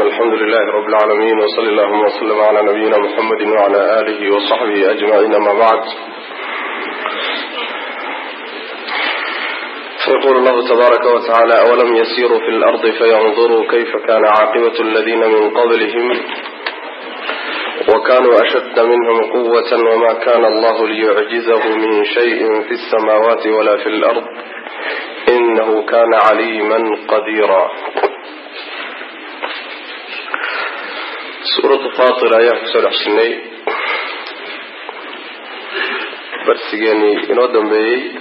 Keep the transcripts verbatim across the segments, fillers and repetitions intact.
الحمد لله رب العالمين وصلى الله وسلم على نبينا محمد وعلى آله وصحبه أجمعين ما بعد. فيقول الله تبارك وتعالى: أولم يسيروا في الأرض فينظروا كيف كان عاقبة الذين من قبلهم وكانوا أشد منهم قوة وما كان الله ليعجزه من شيء في السماوات ولا في الأرض إنه كان عليما قديرا. سورة فاطر آيات سورة سنة برسيني إنودم بي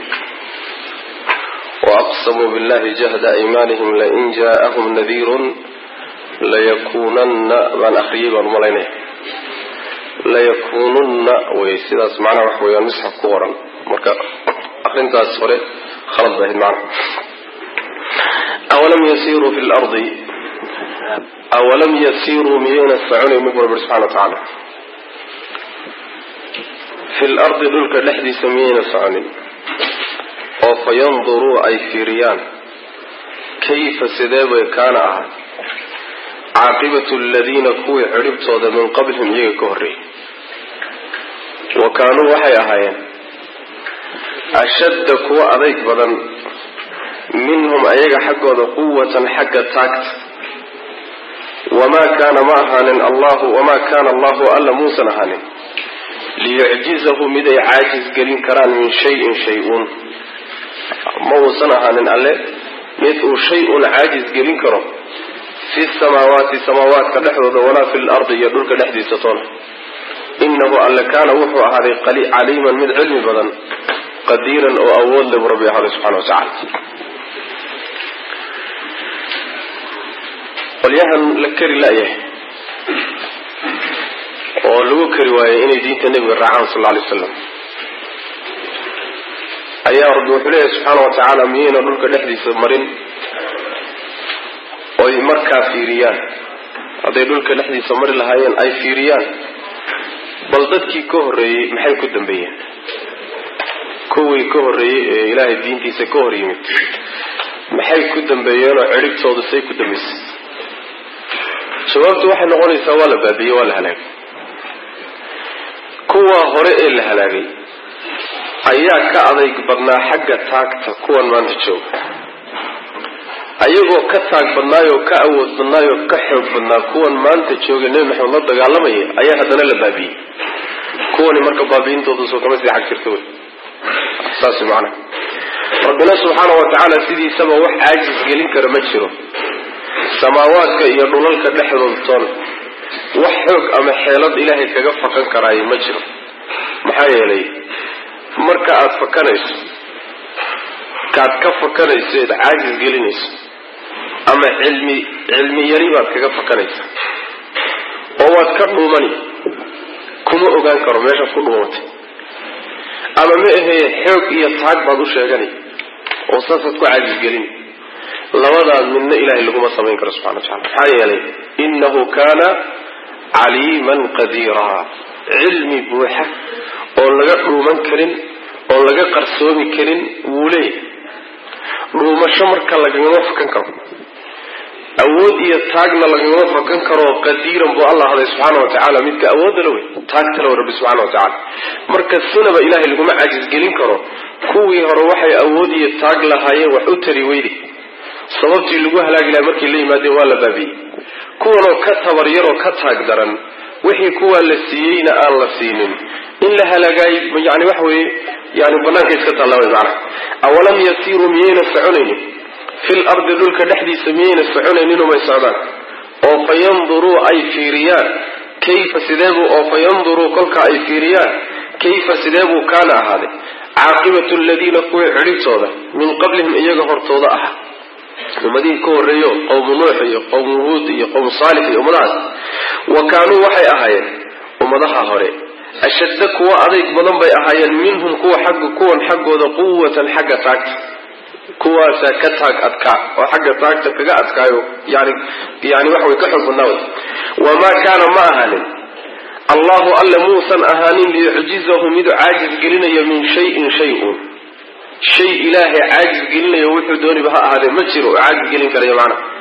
وأقسموا بالله جهد أيمانهم لئن جاءهم نذير ليكونن من أخريبا ملينه ليكونن ويسيداس معنا وحويا نسحب كورا مركا أخرين تاسفره خلط بهد معنا. أولم يسيروا في الأرض أولم يسيروا ميين السعون يمكن سبحانه وتعالى في الأرض ذلك لحدي سميين السعون وفينظروا أي فيريان كيف سداب كان عاقبة الذين كوي عربتوا من قبلهم يكهري وكانوا وحي أهايين أشد كوى أذيك بدن منهم أيك حقوا قوة حق تاكت وما كان معهن الله وما كان الله ألا موسى نهانه ليعجزه مدى عاجز قلين كران من شيء شيء موسى نهانن ألا مدى شيء عاجز قلين كران في السماوات سماوات كدحض ولا في الأرض يدل كدحدي ستون إنه ألا كان وحو هذه عليما من علم بدن قديرا أو أول لبربي هذا سبحانه وتعالى. وليهن لكري لأيه ولو كرواية إني دينت النبي الرعان صلى الله عليه وسلم أيها رب وحليه سبحانه وتعالى ميين ونلك نحدي سمرين ويمركا فيريان هذا يدلك نحدي سمرين لهايين أي فيريان بلدتكي كهري محي كدن بيين كوي كهري إلهي الدين تيسا كهري مت محي كدن بيين وعرق صوت سي كدن بيس شبابت waxay noqonaysaa wala baabiyo wala halaag kuwa hore ee la halaagay ayaa ka adeeg badnaa xagga taagta kuwan maanta jooga ayagoo ka taag badnaayo ka awood badnaayo ka xoog badnaa kuwan maanta jooga Nabi Maxamed la dagaalamay ayaa hadana la baabiyay kuwan marka baabiintoodu soo kama sii xaq jirto saasi macna Rabbuna subhanahu wa ta'ala sidii sabab wax aajis gelin kara ma jiro samaawaadka iyo dhulalka dhexdooda wax xoog ama xeelad ilaahay kaga fakan karaay ma jiro maxaa yeelay marka aad fakanayso kaad ka fakanayso ee aajis gelinayso ama cilmi cilmi yari baad kaga fakanayso oo waad ka dhuumani kuma ogaan karo meesha ku dhuumatay ama ma ahay xoog iyo taag baad u sheeganay oo saasad ku aajis gelin labada minna ilaahay lagu ma sameyn karo subhanahu wa ta'ala hayali innahu kana aliman qadira ilmi buuxa oo laga dhuuman karin oo laga qarsoomi karin wuulay dhuumasho marka laga fakan karo awood iyo taagna laga fakan karo qadiran bu Allah subhanahu wa ta'ala midka awood leh taagta leh rabbi subhanahu wa ta'ala marka sunaba ilaahay lagu ma ajiz gelin karo kuwii hore waxay awood iyo taag lahaayeen wax u tari weeydi sababtii lagu halaagi lahaa markii la yimaadeen waa la baabiyay kuwanoo ka tabar yaroo ka taag daran wixii kuwa la siiyeyna aan la siinin in la halaagay yani wax weeye yani banaanka iska tallaabay macna awalam yasiru miyayna soconaynin fil ardi dhulka dhexdiisa miyayna soconaynin uma socdaan oo fayanduruu ay fiiriyaan kayfa sideebu oo fayanduruu kolka ay fiiriyaan kayfa sideebu kaana ahaaday caaqibatu aladiina kuwa ciribtooda min qablihim iyaga hortooda ah ومدين كوريو قوم نوح قوم هود قوم صالح ومناس وكانوا وحي أهايين ومضحى هوري أشد كوا أضيك مضم بي أهايين منهم كوا حق كوا حق وذا قوة حق تاكت كوا ساكتاك أتكا وحق تاكتك أتكايو يعني يعني وحوي كحب النوت وما كان ما أهالين الله ألا موسى أهانين ليعجزه مد عاجز قلنا من شيء شيء شيء إلهي عاجز قلنا يوحي دوني بها هذا مجر وعاجز قلنا كريم معنا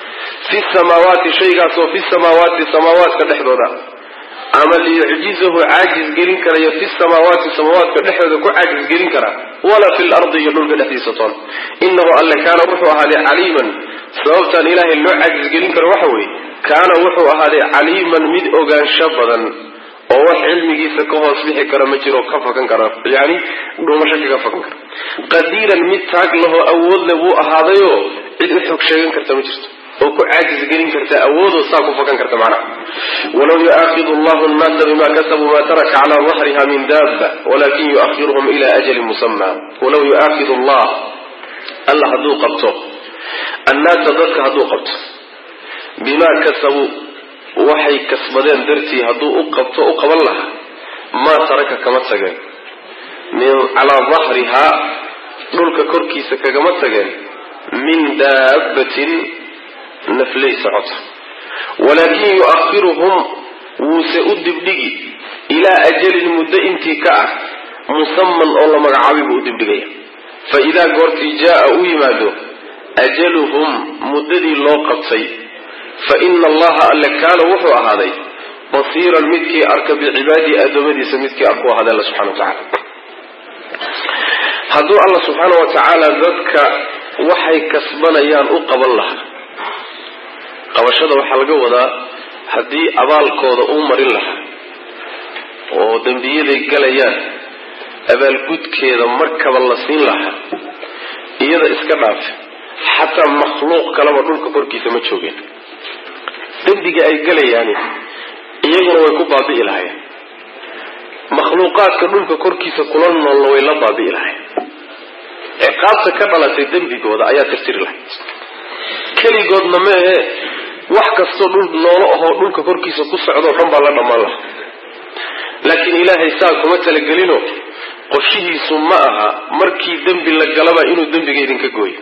في السماوات شيء في السماوات السماوات كدحدودا أما ليعجزه عاجز جرين كرا في السماوات السماوات كدحدودا كو عاجز جرين كرا ولا في الأرض يدل كدحدي سطون إنه الله كان وحوها عليما سببتا إله اللو عاجز جرين كرا وحوي كان وحوها عليما مد أغان شبدا ووح علمي سكوه أصبح كرا مجرو كفاكا كرا يعني دومشاك كفاكا كرا قديرا مد تاك له أول لبو أهاضيو إذ أحوك شيئا كرتا مجرد وكو عاجز جرين كرتا أول وصاكو فاكا كرتا معنا ولو يؤاخذ الله الناس بما كسبوا ما ترك على ظهرها من دابة ولكن يؤخرهم إلى أجل مسمى ولو يؤاخذ الله الله هدو قبطه الناس ذاتك هدو قبطه بما كسبوا وحي كسبدين درتي هدو قبطه قبل الله ما ترك كما تسجل من على ظهرها نلك كركي سكا كما تسجل من دابة نفلي سعطها ولكن يؤخرهم وسأد بدقي إلى أجل المدة انتكاء مسمى الله مقعابي بأد بدقي فإذا قرت جاء ويماده أجلهم مددي الله قبطي فإن الله ألا كان وحوى هذا بصير المدكي أركب عبادي أدمدي سمدكي أقوى هذا الله سبحانه وتعالى هدو الله سبحانه وتعالى ذاتك وحي كسبنا يان أقب الله qabashada waxa laga wadaa hadii abaalkooda uu marin lahaa oo dambiyaday galayaan abaalgudkeeda markaba la siin lahaa iyada iska dhaaf hatta makhluuq kalaba dhulka korkiisa ma joogeen dambiga ay galayaan iyaguna way ku baabi'i lahaayeen makhluuqaadka dhulka korkiisa kula nool way la baabi'i lahaayeen ciqaabta ka dhalatay dambigooda ayaa tirtiri lahayd kaligoodna ma ee wax kasto dhul noolo oo dhulka korkiisa ku socdo dhan baa la dhamaan lahaa laakiin ilaahay saa kuma tala gelino qoshihiisu ma aha markii dambi la galaba inuu dambiga idinka gooyo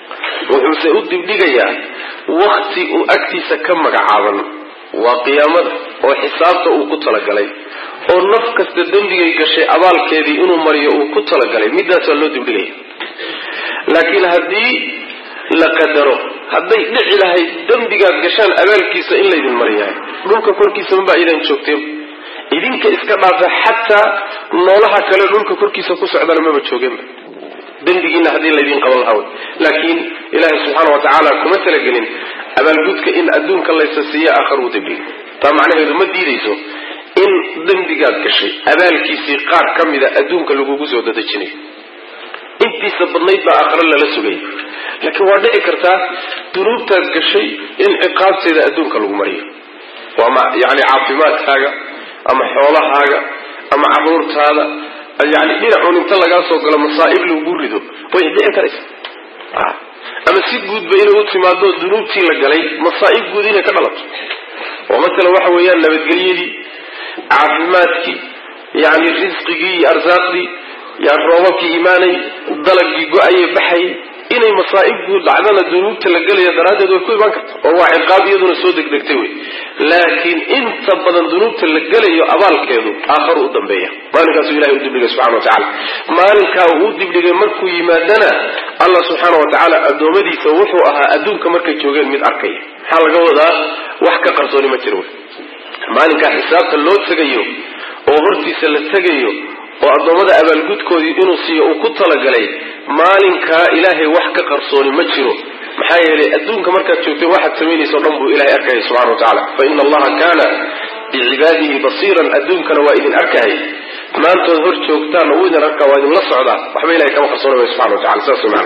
wuxuu u dibdhigayaa waqti uu agtiisa ka magacaaban waa qiyaamada oo xisaabta uu ku tala galay oo naf kasta dambigay gashay abaalkeedii inuu mariyo uu ku tala galay midaas waa loo dibdhigaya laakiin haddii la qadaro hadday dhici lahayd dambigaad gashaan abaalkiisa in laydin mariyaa dhulka korkiisa ma baa idin joogteen idinka iska dhaafa xataa noolaha kale dhulka korkiisa ku socdana maba joogeen dambigiina haddii laydin qaban lahaa laakiin ilaahay subxaana wa tacaala kuma talagelin abaalgudka in adduunka laysa siiyo aakhar uu dambiyo taa macnaheedu ma diidayso in dambigaad gashay abaalkiisii qaar ka mida adduunka lagugu soo dadejinayo intiisa badnayd baa aakhare lala sugay laakiin waa dhici kartaa dunuubtaad gashay in ciqaabteeda adduunka lagu mariyo waa yani caafimaadkaaga ama xoolahaaga ama caruurtaada yani dhinacuun inta lagaa soo galo masaa'ib lagu rido way dhici karaysa ama si guudba inay u timaado dunuubtii la galay masaa'ib guud inay ka dhalato oo matala waxa weeyaan nabadgelyadii caafimaadkii yani risqigii iyo arsaaqdii يعني روابكي إيماني ضلقي قوائي بحي إني مصائب قول لعدنا الدنوب تلقل يدرادة ويكوي بانك وهو عقاب يدون سودك دكتوي لكن انت بدن دنوب تلقل يأبالك يدو آخر قدام بيا مالك أسو إلهي ودب لك سبحانه وتعالى مالك ودب لك مركو يمادنا الله سبحانه وتعالى أدومدي سوحوا أها أدونك مركو يتوغين من أركي حال قوضا وحكا قرصوني ما تروي مالك حساب اللوت سقيو وغرتي سلسقيو oo adoomada abaalgudkoodii inuu siiyo uu ku talagalay maalinka ilaahay wax ka qarsooni ma jiro maxaa yeelay adduunka markaad joogto waxaad samaynayso dhan buu ilaahay arkay subhanahu wa ta'ala fa inna allaha kana bi'ibadihi basiran adduunkana waa idin arkay maanta hor joogtaan oo idin arkaa waa idin la socda waxba ilaahay kama qarsoonay subhanahu wa ta'ala saasuma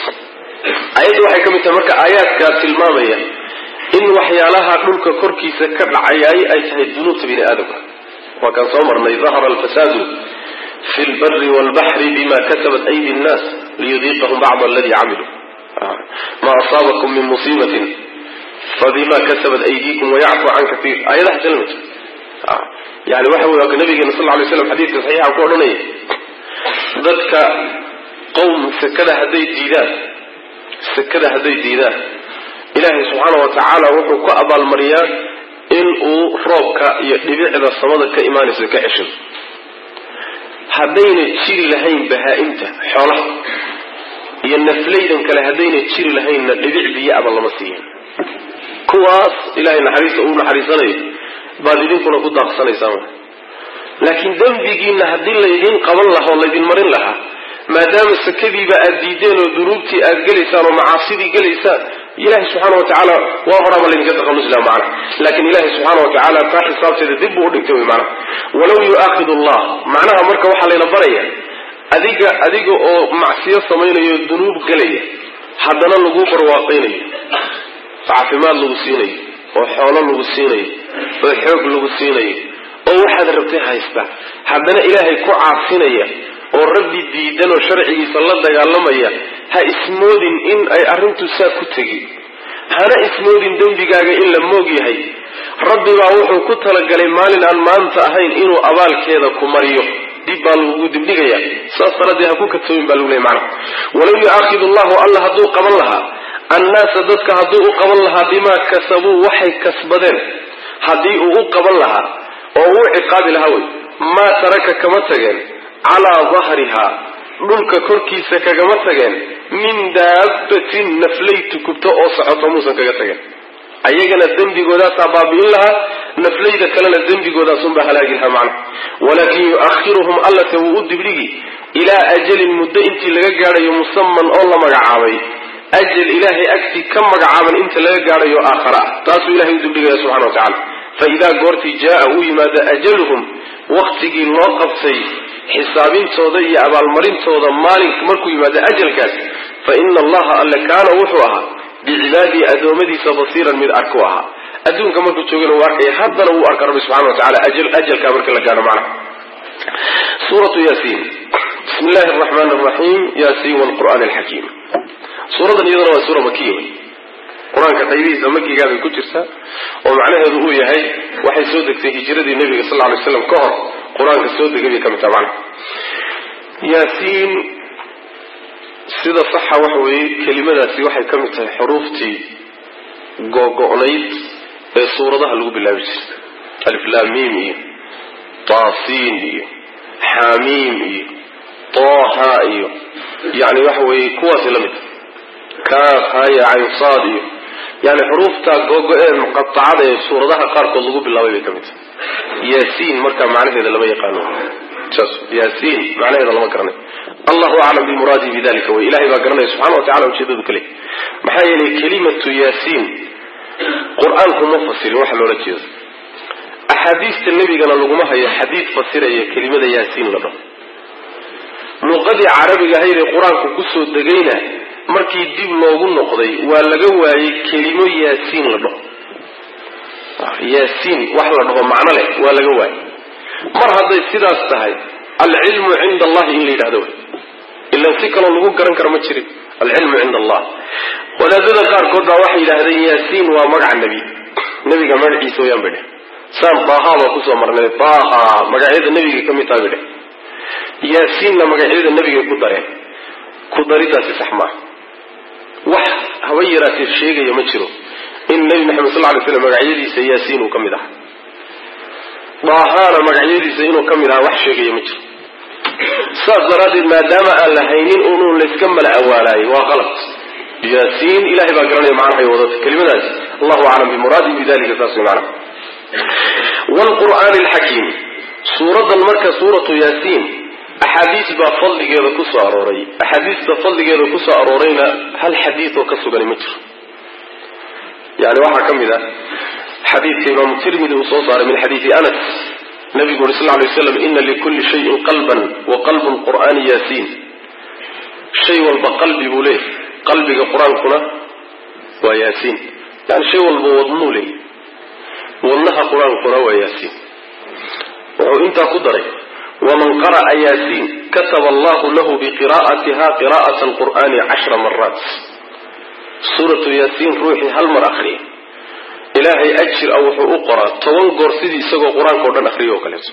ayadu waxay kamid tahay marka aayaadka tilmaamaya in waxyaalaha dhulka korkiisa ka dhacayay ay tahay dunuubta bini aadamka wa kan soo marnay dhahara al-fasadu في البر والبحر بما كسبت أيدي الناس ليذيقهم بعض الذي عملوا آه. ما أصابكم من مصيبة فبما كسبت أيديكم ويعفو عن كثير آية لها كلمة آه. يعني واحد يقول النبي صلى الله عليه وسلم حديث صحيح وقول لنا ذاتك قوم سكد هديت ديدان سكد هديت ديدان إلهي سبحانه وتعالى وحو كأبا المريان إنه روبك يبيع إذا صمدك إيماني سكعشر هدينا تشيري لهين بهائمته حوله هي النفلين كلا هدينا تشيري لهين نبيع بيا أبا الله مسيحين kuwaas ilaahay naxariista uu naxariisanayo baad idinkuna ku daaqsanaysaan. laakiin dambigiina haddii laydin qaban lahaa oo laydin marin lahaa maadaama sakadiiba aad diideen oo dunuubtii aad gelaysaan oo macaasidii gelaysaan ilaahay subxaana watacaala waa horaaba laydinka takhallusi lahaa macna. laakiin ilaahay subxaana watacaala taa xisaabteeda dib buu u dhigtay wy macna. walaw yu'aakidu allah macnaha marka waxaa layna baraya adiga adiga oo macsiyo samaynayo dunuub gelaya haddana lagu barwaaqaynayo caafimaad lagu siinayo oo xoolo lagu siinayo oo xoog lagu siinayo oo waxaad rabtay haysta haddana ilaahay ku caabsinaya oo rabbi diidan oo sharcigiisa la dagaalamaya ha ismoodin in ay arrintu saa ku tegi. hana ismoodin dembigaaga in la moog yahay. rabbi baa wuxuu ku talagalay maalin aan maanta ahayn inuu abaalkeeda ku mariyo. dib baa lagugu dibdhigaya. saas daraaddeed ha ku katoomin baa lagu leeyay macna. walaw yu'aakidu allahu alla hadduu qaban lahaa annaasa dadka hadduu u qaban lahaa bimaa kasabuu waxay kasbadeen haddii uu u qaban lahaa oo uu ciqaabi lahaa wey maa taraka kama tageen calaa dahrihaa dhulka korkiisa kagama tageen min daabbatin naflay tukubto oo socoto muusan kaga tageen. ayagana dembigoodaasa baabi'in lahaa naflayda kalena dembigoodaasuunbaa halaagi lahaa macna. walaakin yu'akhiruhum allate wuu u dibdhigi ilaa ajalin muddo intii laga gaadhayo musamman oo la magacaabay. ajal ilaahay agtii ka magacaaban inta laga gaadhayo aakhara ah taasuu ilahay u dibdhigaya subxana watacaala. fa idaa goortii jaa'a uu yimaado ajaluhum waktigii loo qabtay xisaabintooda iyo abaalmarintooda maalink markuu yimaado ajalkaas fa ina allaha alle kaana wuxuu ahaa bicibaadihi addoommadiisa basiiran mid arku ahaa. adduunka markuu joogana uu arkaya haddana wuu arka rabbi subxana watacaala ajalkaa marka la gaadho macna. suuratu yaasiin bismi illaahi araxmaani araxiim yaasiin waalqur'aani alxakiim. suuradan iyaduna waa suura makiya qur-aanka qaybihiisa makigaa bay ku jirtaa oo macnaheedu uu yahay waxay soo degtay hijiradii nebiga sal lla alay slam ka hor qur-aanka soo degay bay ka mid taha macna. yaasiin sida saxa waxa weeye kelimadaasi waxay ka mid tahay xuruuftii googo-nayd ee suuradaha lagu bilaabi jirta. aliflaamiim iyo taasiin iyo xaamiim iyo tooha iyo yani waxa weeye kuwaasi la mid kaaf haya caynsaad iyo yani xuruufta googo-ee muqatacada ee suuradaha qaarkood lagu bilaabay bay ka mid tahay. yaasiin markaa macnaheeda lama yaqaano saas yaasiin macnaheeda lama garanay. allahu aclam bimuraadihi bidalika way ilahay baa garanaya subxana watacala ujeedadu kale. maxaa yeelay kelimatu yaasiin qur-aanku ma fasirin waxa loola jeedo. axaadiista nebigana laguma hayo xadiid fasiraya kelimada yaasiin la dhaho. luqadii carabiga ahayd ee qur-aanku kusoo degayna markii dib loogu noqday waa laga waayey kelimo yaasiin la dhaho. yaasiin wax la dhaho macno leh waa laga waayey. mar hadday sidaas tahay alcilmu cinda allahi in la yidhahdo way ilan si kaloo lagu garan karo ma jirin. alcilmu cinda allah. wadaadada qaarkood baa waxay yidhaahdeen yaasiin waa magaca nebi nebiga magaciisa wayaan bay dheh. saan taaha baa kusoo marnay taaha magacyada nebigay ka mid taha bay dheh. yaasiinna magacyada nebigay ku dareen. ku daridaasi sax maaha. wax haba yaraatee sheegaya ma jiro in nebi maxamed sal lay slam magacyadiisa yaasiin uu ka mid aha. daahana magacyadiisa inuu ka mid aha wax sheegaya ma jiro. saas daraaddeed maadaama aan la haynin unuun layska mala awaalaayo waa qalad. yaasiin ilahay baa garanaya macnahay wadata kelimadaasi. allahu aclam bimuraadihi bidalika saas way macnaha. waalqur'aani alxakiim suuradan marka suuratu yaasiin axaadiis baa fadligeeda ku soo arooray. axaadiista fadligeeda ku soo aroorayna hal xadiid oo ka sugani ma jiro. yani waxaa ka mid ah xadiidka imaamu tirmidi uu soo saaray min xadiidi anas nabigu uri sal lay waslam ina likulli shayin qalban wa qalbu lqur'aani yaasiin. shay walba qalbi buu leeyahy qalbiga qur-aankuna waa yaasiin. yani shay walba wadnuu leeyahy wadnaha qur-aankuna waa yaasiin. wuxuu intaa ku daray waman qara'a yaasiin kataba allahu lahu biqira'atiha qira'ata alqur'aani cashra maraat. suuratu yaasiin ruuxii hal mar akriya ilaahay ajir a wuxuu u qoraa toban goor sidii isagoo qur-aanka o dhan akriya oo kaleeto.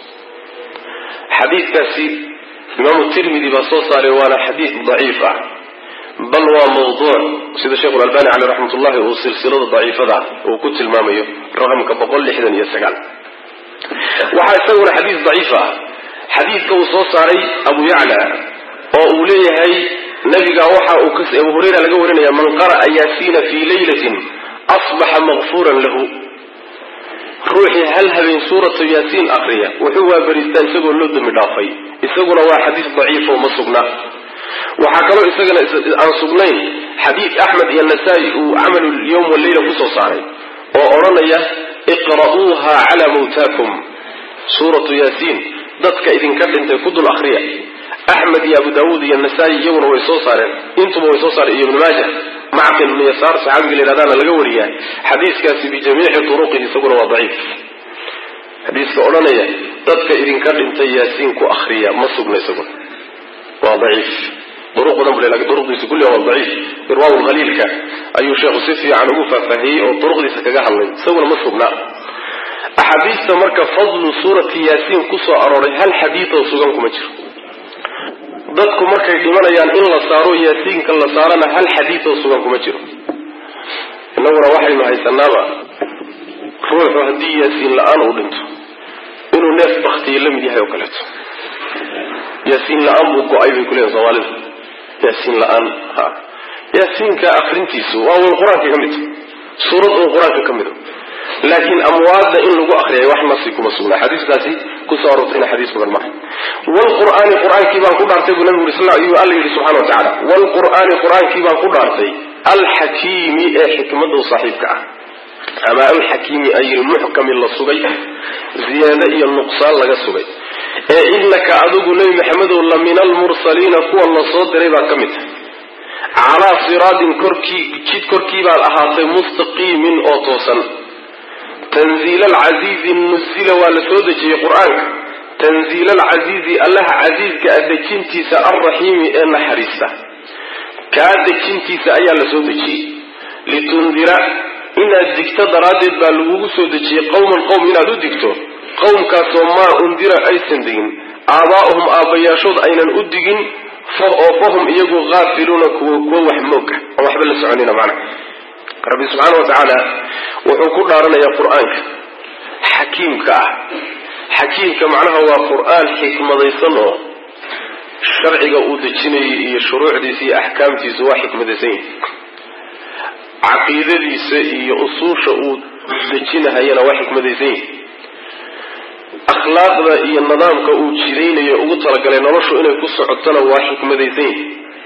xadiidkaasi imaamu tirmidi baa soo saaray waana xadiid daciif ah bal waa mawduuc sida sheikhu lalbani caleyh raxmat ullahi uu silsilada daciifada uu ku tilmaamayo raqamka boqol lixdan iyo sagaal. waxaa isaguna xadiis daciif ah xadiidka uu soo saaray abu yacla oo uu leeyahay nabiga waxa uu abu hurayra laga warinaya man qara'a yaasiina fii laylatin asbaxa maqfuuran lahu ruuxii hal habeen suuratu yaasiin akriya wuxuu waabaristaa isagoo loo dambi dhaafay isaguna waa xadiis daciif oo ma sugna waxaa kaloo isagana aan sugnayn xadiid axmed iyo nasaa-i uu camalu lyawm wallayla kusoo saaray oo odhanaya iqra'uuha calaa mawtaakum suuratu yaasiin dadka idinka dhintay ku dul akriya axmed iyo abu daawuud iyo nasaa-i iyaguna way soo saareen intuba way soo saareen iyo ibnu maaja macqil ibnu yasaar saxaabiga la yidhahdaana laga wariyaa xadiiskaasi bijamiici turuqihi isaguna waa daciif xadiiska odhanaya dadka idinka dhintay yaasiin ku akriya ma sugna isaguna waa daciif duruq badan bule laakiin duruqdiisa kulliha waa daciif irwaaw lkhaliilka ayuu sheekhu si fiican ugu faahfaahiyey oo duruqdiisa kaga hadlay isaguna ma sugna axaadiista marka fadlu suurati yaasiin kusoo arooray hal xadiidoo sugan kuma jiro dadku markay dhimanayaan in la saaro yaasiinka la saarana hal xadiidoo sugan kuma jiro innaguna waxaynu haysanaaba ruuxu haddii yaasiin la-aan uu dhinto inuu neef baktiye la mid yahay oo kaleeto yaasiin la-aan buu go-ay bay kuleeyihin soomaalidu yaasiin la-aan ha yaasiinka akrintiisu waa un qur-aanka ka mid suurad un qur-aanka ka mida laakiin amwaadda in lagu akriyay wax nasi kuma sugnaa xadiiskaasi kusoo arortayna xadiis sugan maaha wlqur'aani qur-aankii baan ku dhaartay buu nabigu sal ayuu alla yidhi subxana wa tacaala wlqur'aani qur-aankii baan ku dhaartay alxakiimi ee xikmadu saaxiibka ah ama alxakiimi ay ilmuxkami la sugay ziyaado iyo nuqsaan laga sugay ee inaka adigu nebi maxamedow la min almursaliina kuwa la soo diray baad ka mid tahay calaa siraadin korkii jid korkii baad ahaatay mustaqiimin oo toosan tanziil alcasiizi nuzila waa la soo dejiyey qur-aanka tanziil alcasiizi allaha casiizka a dejintiisa alraxiimi ee naxariista kaa dejintiisa ayaa la soo dejiyey litundira inaad digto daraaddeed baa lagugu soo dejiyey qowman qowm inaad u digto qowmkaasoo maa undira aysan digin aabaa'uhum aabbayaashood aynan u digin oo fahum iyagu haafiluuna kuwa kuwa wax mooga oo waxba la soconina macna rabbi subxaana wa tacaala wuxuu ku dhaaranayaa qur-aanka xakiimka ah xakiimka macnaha waa qur-aan xikmadaysan oo sharciga uu dejinayay iyo shuruucdiisa iyo axkaamtiisa waa xikmadaysan yahi caqiidadiisa iyo usuusha uu dejinahayana waa xikmadaysan yahi akhlaaqda iyo nidaamka uu jiraynayo ugu talagalay noloshu inay ku socotona waa xikmadaysan yahi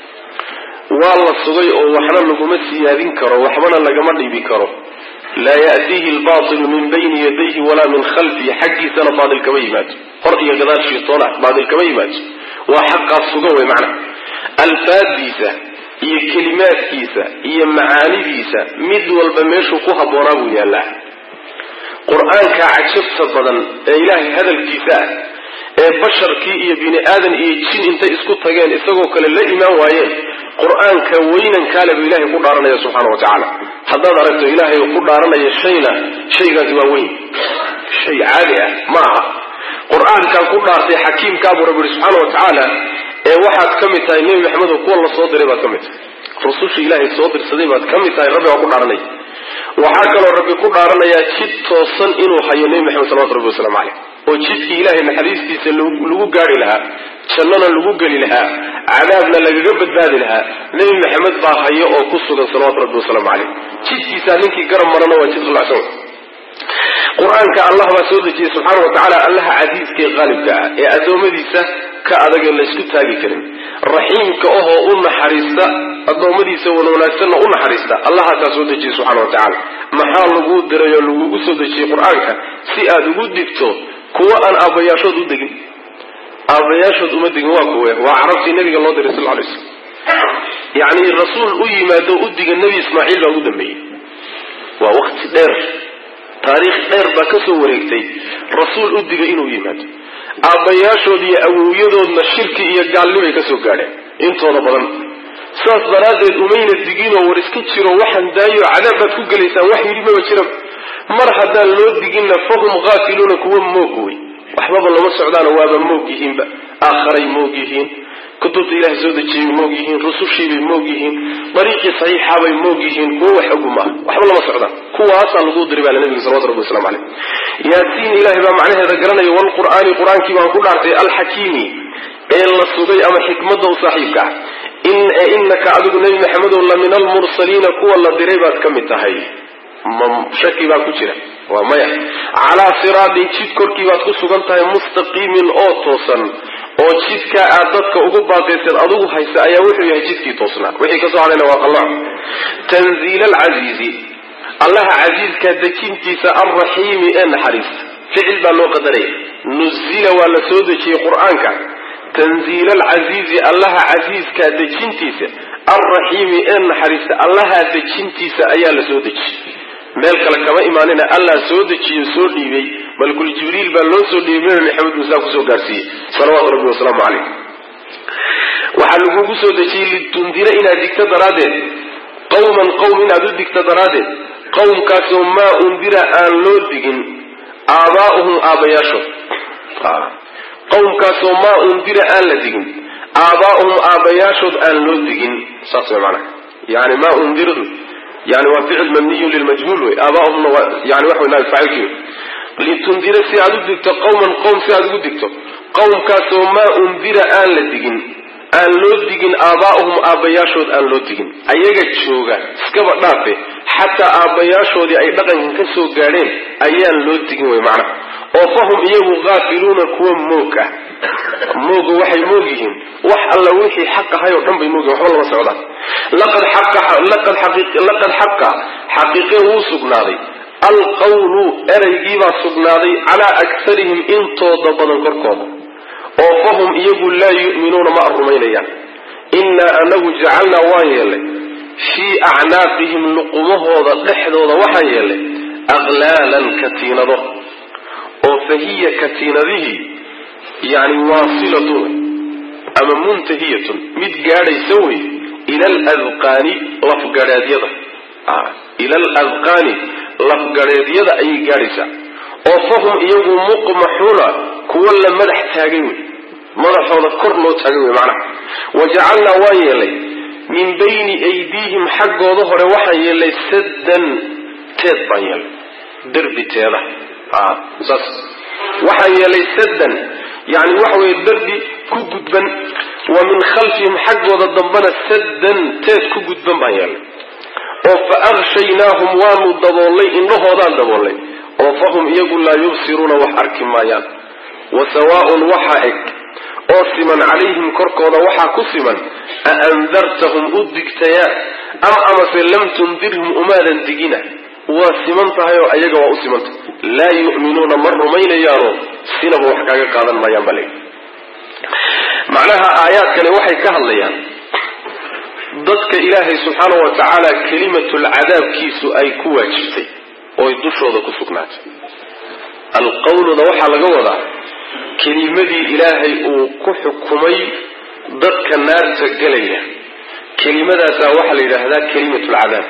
waa la sugay oo waxna laguma siyaadin karo waxbana lagama dhibi karo laa ya'tiihi albatilu min bayni yadayhi walaa min khalfihi xaggiisana baatil kama yimaado hor iyo gadaashiitoona baatil kama yimaado waa xaqaas sugan wey macna alfaaddiisa iyo kelimaadkiisa iyo macaanidiisa mid walba meeshuu ku habboonaa buu yaallaa qur-aanka cajabta badan ee ilaahay hadalkiisa ah ee basharkii iyo bini aadan iyo jin intay isku tageen isagoo kale la imaan waayeen qur-aanka weynankaale buu ilaahay ku dhaaranaya subxaana wa tacaala haddaad aragto ilaahay ku dhaaranaya shayna shaygaasi waa weyn shay caadi ah ma aha qur-aankaan ku dhaartay xakiimkaabuu rabbi yihi subxaana wa tacaala ee waxaad ka mid tahay nebi maxamed oo kuwa la soo diray baad ka mid tahay rususha ilaahay soo dirsaday baad ka mid tahay rabbi waa ku dhaaranaya waxaa kaloo rabbi ku dhaaranayaa jid toosan inuu hayo nebi maxamed salawatu rabbi wasalaamu caleyh oo jidkii ilaahay naxariistiisa lagu gaari lahaa jannana lagu geli lahaa cadaabna lagaga badbaadi lahaa nebi maxamed baa hayo oo ku sugan salawatu rabbi wasalaamu caleyh jidkiisaa ninkii garab marana waa jid qalacsan qur-aanka allah baa soo dejiyey subxaana wa tacaala allaha casiiska ee qaalibka ah ee addoommadiisa ka adagee laysku taagi karin raxiimka ahoo u naxariista addoommadiisa wan wanaagsanna u naxariista allahaasaa soo dejiyey subxana wa tacaala maxaa laguu diray oo lagugu soo dejiyey qur-aanka si aad ugu digto kuwa aan aabbayaashood u degin aabbayaashood uma degin waa kuwe waa carabtii nabiga loo diray sal alay slam yacni rasuul u yimaado u diga nebi ismaaciil baa ugu dambeeyey waa wakti dheer taariikh dheer baa ka soo wareegtay rasuul u diga inuu yimaado aabbayaashood iyo awowyadoodna shirki iyo gaalnimay ka soo gaadheen intooda badan saas daraaddeed umayna diginoo war iska jiro waxaan daayo cadaab baad ku gelaysaan wax yidhi maba jira mar haddaan loo diginna fahum haafiluuna kuwa moog wey waxbaba lama socdaana waaba moog yihiinba aakharay moog yihiin kutubta ilaahay soo dejiyay moog yihiin rusushiibay moog yihiin dariiqii saxiixabay moog yihiin kuwo wax ogum ah waxba lama socdaan kuwaasaa lagu diray baa nabiga salawatu rabbi waslamu caleyh yaasiin ilaahay baa macnaheeda garanaya walqur'aani qur-aankii baan ku dhaartay alxakiimi ee la sugay ama xikmadda u saaxiibka ah inaka adigu nebi maxamedow la min almursaliina kuwa la diray baad ka mid tahay shaki baa ku jira waa maya calaa siraadin jid korkii baad ku sugan tahay mustaqiimin oo toosan oo jidka aad dadka ugu baaqaysan adigu haysa ayaa wuxuu yahay jidkii toosnaa wixii kasoo hadhayna waa qalooc tanziil alcasiizi allaha casiizka dejintiisa alraxiimi ee naxariista ficil baa loo qadaraya nuzila waa la soo dejiyey qur-aanka tanziil alcasiizi allaha casiizka dejintiisa alraxiimi ee naxariista allaha dejintiisa ayaa la soo dejiyey meel kale kama imaanina allah soo dejiyo soo dhiibay malkul jibriil baa loo soo dhiibay maxamed muuse kusoo gaarsiiyey salawaatu rabbi wasalaamu calayh waxaa lagugu soo dejiyey litundira inaad digto daraaddeed qawman qowm inaad u digto daraaddeed qowmkaasoo maa undira aan loo digin aabaa'uhum aabayaashood qowmkaasoo maa undira aan la digin aabaa'uhum aabayaashood aan loo digin saas way macnaha yani maa undiradu yani waa ficil mabniyun lilmajhuul wey aabaahumna waa yani wax weynaa faacilkiiyo litundira si aad u digto qawman qowm si aad ugu digto qowmkaasoo maa undira aan la digin aan loo digin aabaa'uhum aabayaashood aan loo digin ayaga jooga iskaba dhaafe xataa aabayaashoodii ay dhaqankan ka soo gaadheen ayaan loo digin wey macnaha oo fahum iyagu haafiluuna kuwa moog ah mooga waxay moog yihiin wax alla wixii xaq ahay oo dhan bay moog yihin waxba lama socdaan laqad xaqa xaqiiqe wuu sugnaaday alqawlu eraygiibaa sugnaaday calaa akarihim intooda badan korkooda oo fahum iyagu laa yu'minuuna ma rumaynayaan innaa anagu jacalnaa waan yeelnay fii acnaaqihim luqumahooda dhexdooda waxaan yeelnay aqlaalan katiinado oo fahiya katiinadihii yani waasilatun ama muntahiyatun mid gaadhaysa wey ila aladqaani lafgadheedyada ila aladqaani lafgadheedyada ayay gaadhaysaa oo fahum iyagu muqmaxuuna kuwa la madax taagay wey madaxooda kor loo taagay wey macnaha wajacalnaa waan yeelay min bayni aydiihim xaggooda hore waxaan yeelay saddan teed baan yeelay derbi teeda saas waxaan yeelay saddan yani waxa weye derbi ku gudban wa min khalfihim xaggooda dambana saddan teed ku gudban baan yeelay oo fa aghshaynaahum waanu daboolnay indhahoodaan daboolnay oo fahum iyagu laa yubsiruuna wax arki maayaan wa sawaaun waxaa eg oo siman calayhim korkooda waxaa ku siman a andartahum u digtayaa am amase lam tundirhum umaadan digina waa siman tahay oo ayaga waa u simantah laa yu'minuuna ma rumaynayaanoo sinaba wax kaaga qaadan maayaan bale macnaha aayaadkani waxay ka hadlayaan dadka ilaahay subxaana wa tacaala kelimatul cadaabkiisu ay ku waajibtay ooy dushooda ku sugnaatay alqawluda waxaa laga wadaa kelimadii ilaahay uu ku xukumay dadka naarta gelaya kelimadaasaa waxaa la yidhaahdaa kelimatul cadaab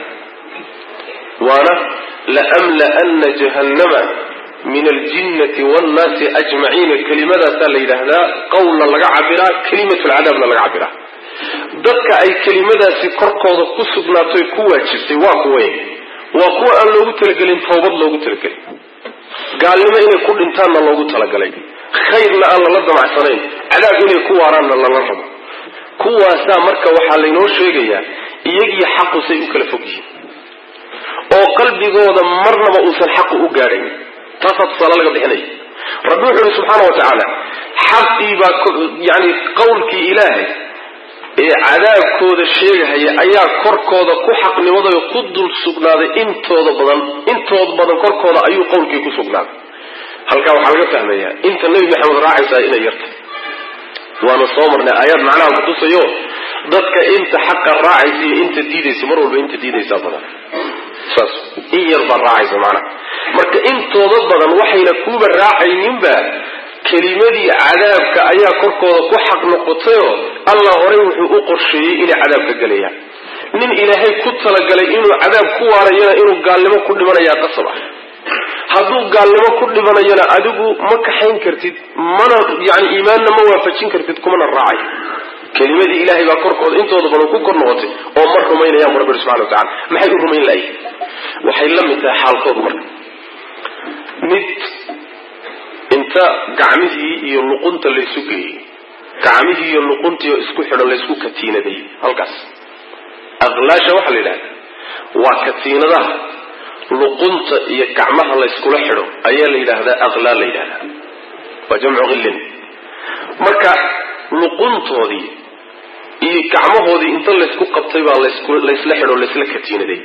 waana laamla'ana jahannama min aljinnati waannaasi ajmaciina kelimadaasaa la yidhaahdaa qawlna laga cabiraa kelimatul cadaabna laga cabiraa dadka ay kelimadaasi korkooda ku sugnaatoy ku waajibtay waa kuway waa kuwa aan loogu talagelin tawbad loogu talagelin gaalnimo inay ku dhintaanna loogu talagalay khayrna aan lala damacsanayn cadaab inay ku waaraanna lala rabo kuwaasaa marka waxaa laynoo sheegayaa iyagii xaqu say u kala fog yihiin oo qalbigooda marnaba uusan xaqu u gaadhayn taasaa tusaale laga bixinaya rabbi wuxu uhi subxaana wa tacaala xaqii baa yani qawlkii ilaahay ee cadaabkooda sheegahaya ayaa korkooda ku xaqnimaday ku dul sugnaaday intooda badan intooda badan korkooda ayuu qowlkii ku sugnaaday halkaa waxaa laga fahmayaa inta nebi maxamed raacaysaa inay yartay waana soo marnay aayaad macnaha kutusayo dadka inta xaqa raacaysa iyo inta diidaysa mar walba inta diidaysaa badan saas in yar baa raacaysa macnaha marka intooda badan waxayna kuuba raacayninba kelimadii cadaabka ayaa korkooda ku xaq noqotayoo allah horey wuxuu u qorsheeyey inay cadaabka gelayaan nin ilaahay ku talagalay inuu cadaab ku waarayana inuu gaalnimo ku dhimanayaa qasab ah hadduu gaalnimo ku dhimanayana adigu ma kaxayn kartid mana yani iimaanna ma waafajin kartid kumana raacay kelimadii ilaahay baa korkooda intooda badan ku kor noqotay oo ma rumaynayaan bu rabbi subxana wa tacala maxay u rumayn lahayn waxay la mid tahay xaalkood marka mid inta gacmihii iyo luqunta laysu geeyey gacmihii iyo luquntii oo isku xidhan laysku katiinaday halkaas aqlaasha waxaa la yidhahda waa katiinadaha luqunta iyo gacmaha la iskula xidho ayaa la yidhaahdaa aqlaal la yidhahdaa waa jamcu qillin marka luquntoodii iyo gacmahoodii inta laysku qabtay baa laysla xidho laysla katiinaday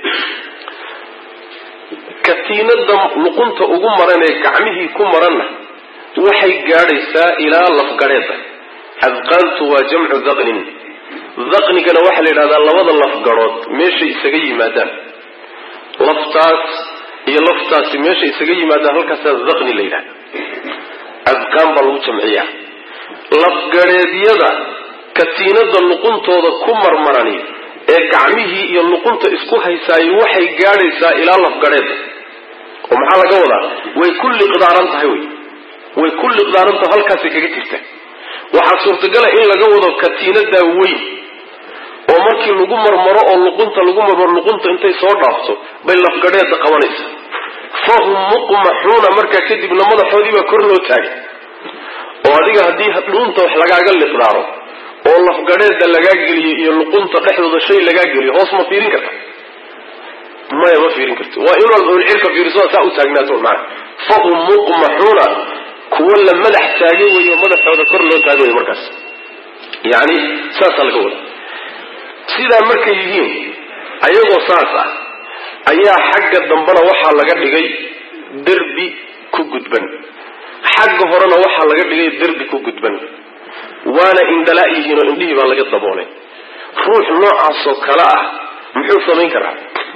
katiinada luqunta ugu maran ee gacmihii ku maranna waxay gaadhaysaa ilaa lafgadheeda adqaantu waa jamcu daqnin daqnigana waxaa la yidhahdaa labada lafgadhood meeshay isaga yimaadaan laftaas iyo laftaasi meeshay isaga yimaadaan halkaasaa daqni la yidhahda adqaan baa lagu jamciyaa lafgadheedyada katiinada luquntooda ku marmarani ee gacmihii iyo luqunta isku haysaayey waxay gaadhaysaa ilaa lafgadheeda oo maxaa laga wadaa way ku liqdaaran tahay wey way ku liqdaaran tahay halkaasay kaga jirta waxaa suurtagala in laga wado katiinadaa weyn oo markii lagu marmaro oo luqunta lagu marmaro luqunta intay soo dhaafto bay lafgadheeda qabanaysa fahum muqmaxuuna markaa kadibna madaxoodii baa kor loo taagay oo adiga haddii dhuunta wax lagaaga liqdaaro oo lafgadheeda lagaa geliyo iyo luqunta dhexdooda shay lagaa geliyo hoos ma fiirin karta maya ma fiirin karto waa in walba un cirka fiiriso saa u taagnaato macna fahum muqmaxuuna kuwa la madax taagay weyo madaxooda kor loo taagay wey markaas yacni saasaa laga wada sidaa markay yihiin ayagoo saas ah ayaa xagga dambena waxaa laga dhigay derbi ku gudban xagga horena waxaa laga dhigay derbi ku gudban waana indhalaa yihiin oo indhihii baa laga daboolay ruux noocaasoo kale ah muxuu samayn karaa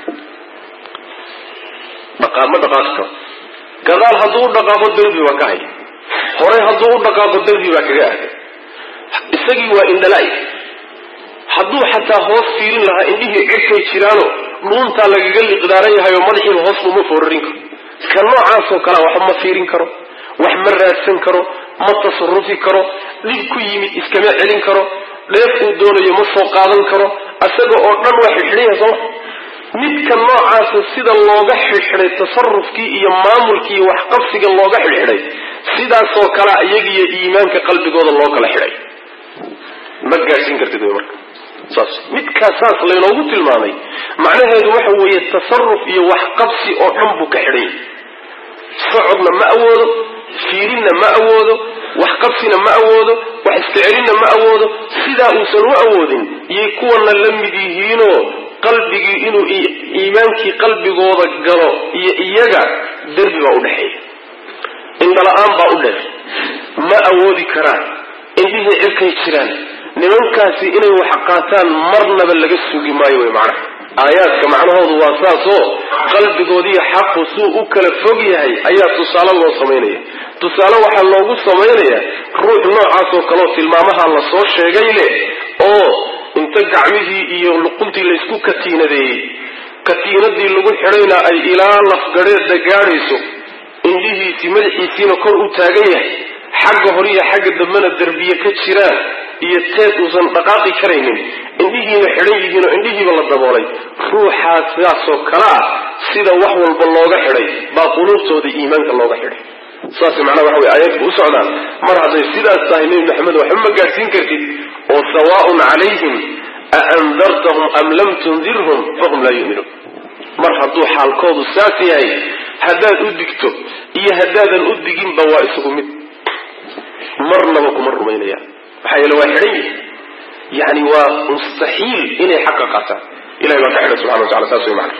dhaqaama dhaqaaqi karo gadaal hadduu u dhaqaaqo derbi baa ka hay horey hadduu u dhaqaaqo derbi baa kaga aaday isagii waa indhalaa hadduu xataa hoos fiirin lahaa indhihii cirkay jiraano dhuuntaa lagaga liqdaaran yahay oo madaxiiba hoos uma foorarin karo ka noocaasoo kalea wax ma fiirin karo wax ma raadsan karo ma tasarufi karo dhib ku yimid iskama celin karo dheef uu doonayo ma soo qaadan karo isaga oo dhan waa xidxidhan yahay sooma midka noocaasa sida looga xidxidhay tasarufkii iyo maamulkii iyo waxqabsiga looga xidxidhay sidaasoo kalea iyagiiyo iimaanka qalbigooda loo kala xidhay ma gaadhsiin kartid wy marka saas midkaas saas laynoogu tilmaamay macnaheedu waxa weeye tasaruf iyo waxqabsi oo dhan buu ka xidhan yahay socodna ma awoodo fiirinna ma awoodo waxqabsina ma awoodo wax iskacelinna ma awoodo sidaa uusan u awoodin iyay kuwana la mid yihiinoo qalbigii inuu iimaankii qalbigooda galo iyo iyaga derbi baa udhexeeya indhala-aan baa u dheer ma awoodi karaan indhihii cirkay jiraan nimankaasi inay wax qaataan marnaba laga sugi maayo wey macnaha aayaadka macnahoodu waa saasoo qalbigoodiiyo xaqu suu u kala fog yahay ayaa tusaale loo samaynaya tusaale waxaa loogu samaynayaa ruux noocaasoo kaleo tilmaamaha la soo sheegay leh oo inta gacmihii iyo luquntii laysku katiinadeeyey katiinadii lagu xidhayna ay ilaa lafgadheeda gaadhayso indhihiisii madaxiisiina kor u taagan yahay xagga hore iyo xagga dambena derbiye ka jiraan iyo teed uusan dhaqaaqi karaynin indhihiina xidhan yihiinoo indhihiiba la daboolay ruuxaas sidaasoo kale ah sida wax walba looga xidhay baa quluubtooda iimaanka looga xidhay saas macnaha waxa wey aayadku u socdaan mar hadday sidaas tahay nebi maxamed waxba ma gaadhsiin kartid oo sawaaun calayhim a andartahum am lam tundirhum fahum laa yu'minuun mar hadduu xaalkoodu saas yahay haddaad u digto iyo haddaadan u diginba waa isugu mid marnaba kuma rumaynayaan maxaa yeele waa xidhan yihi yani waa mustaxiil inay xaqa qaataan ilahay baa ka xidhan subxana wa tacala saas way macana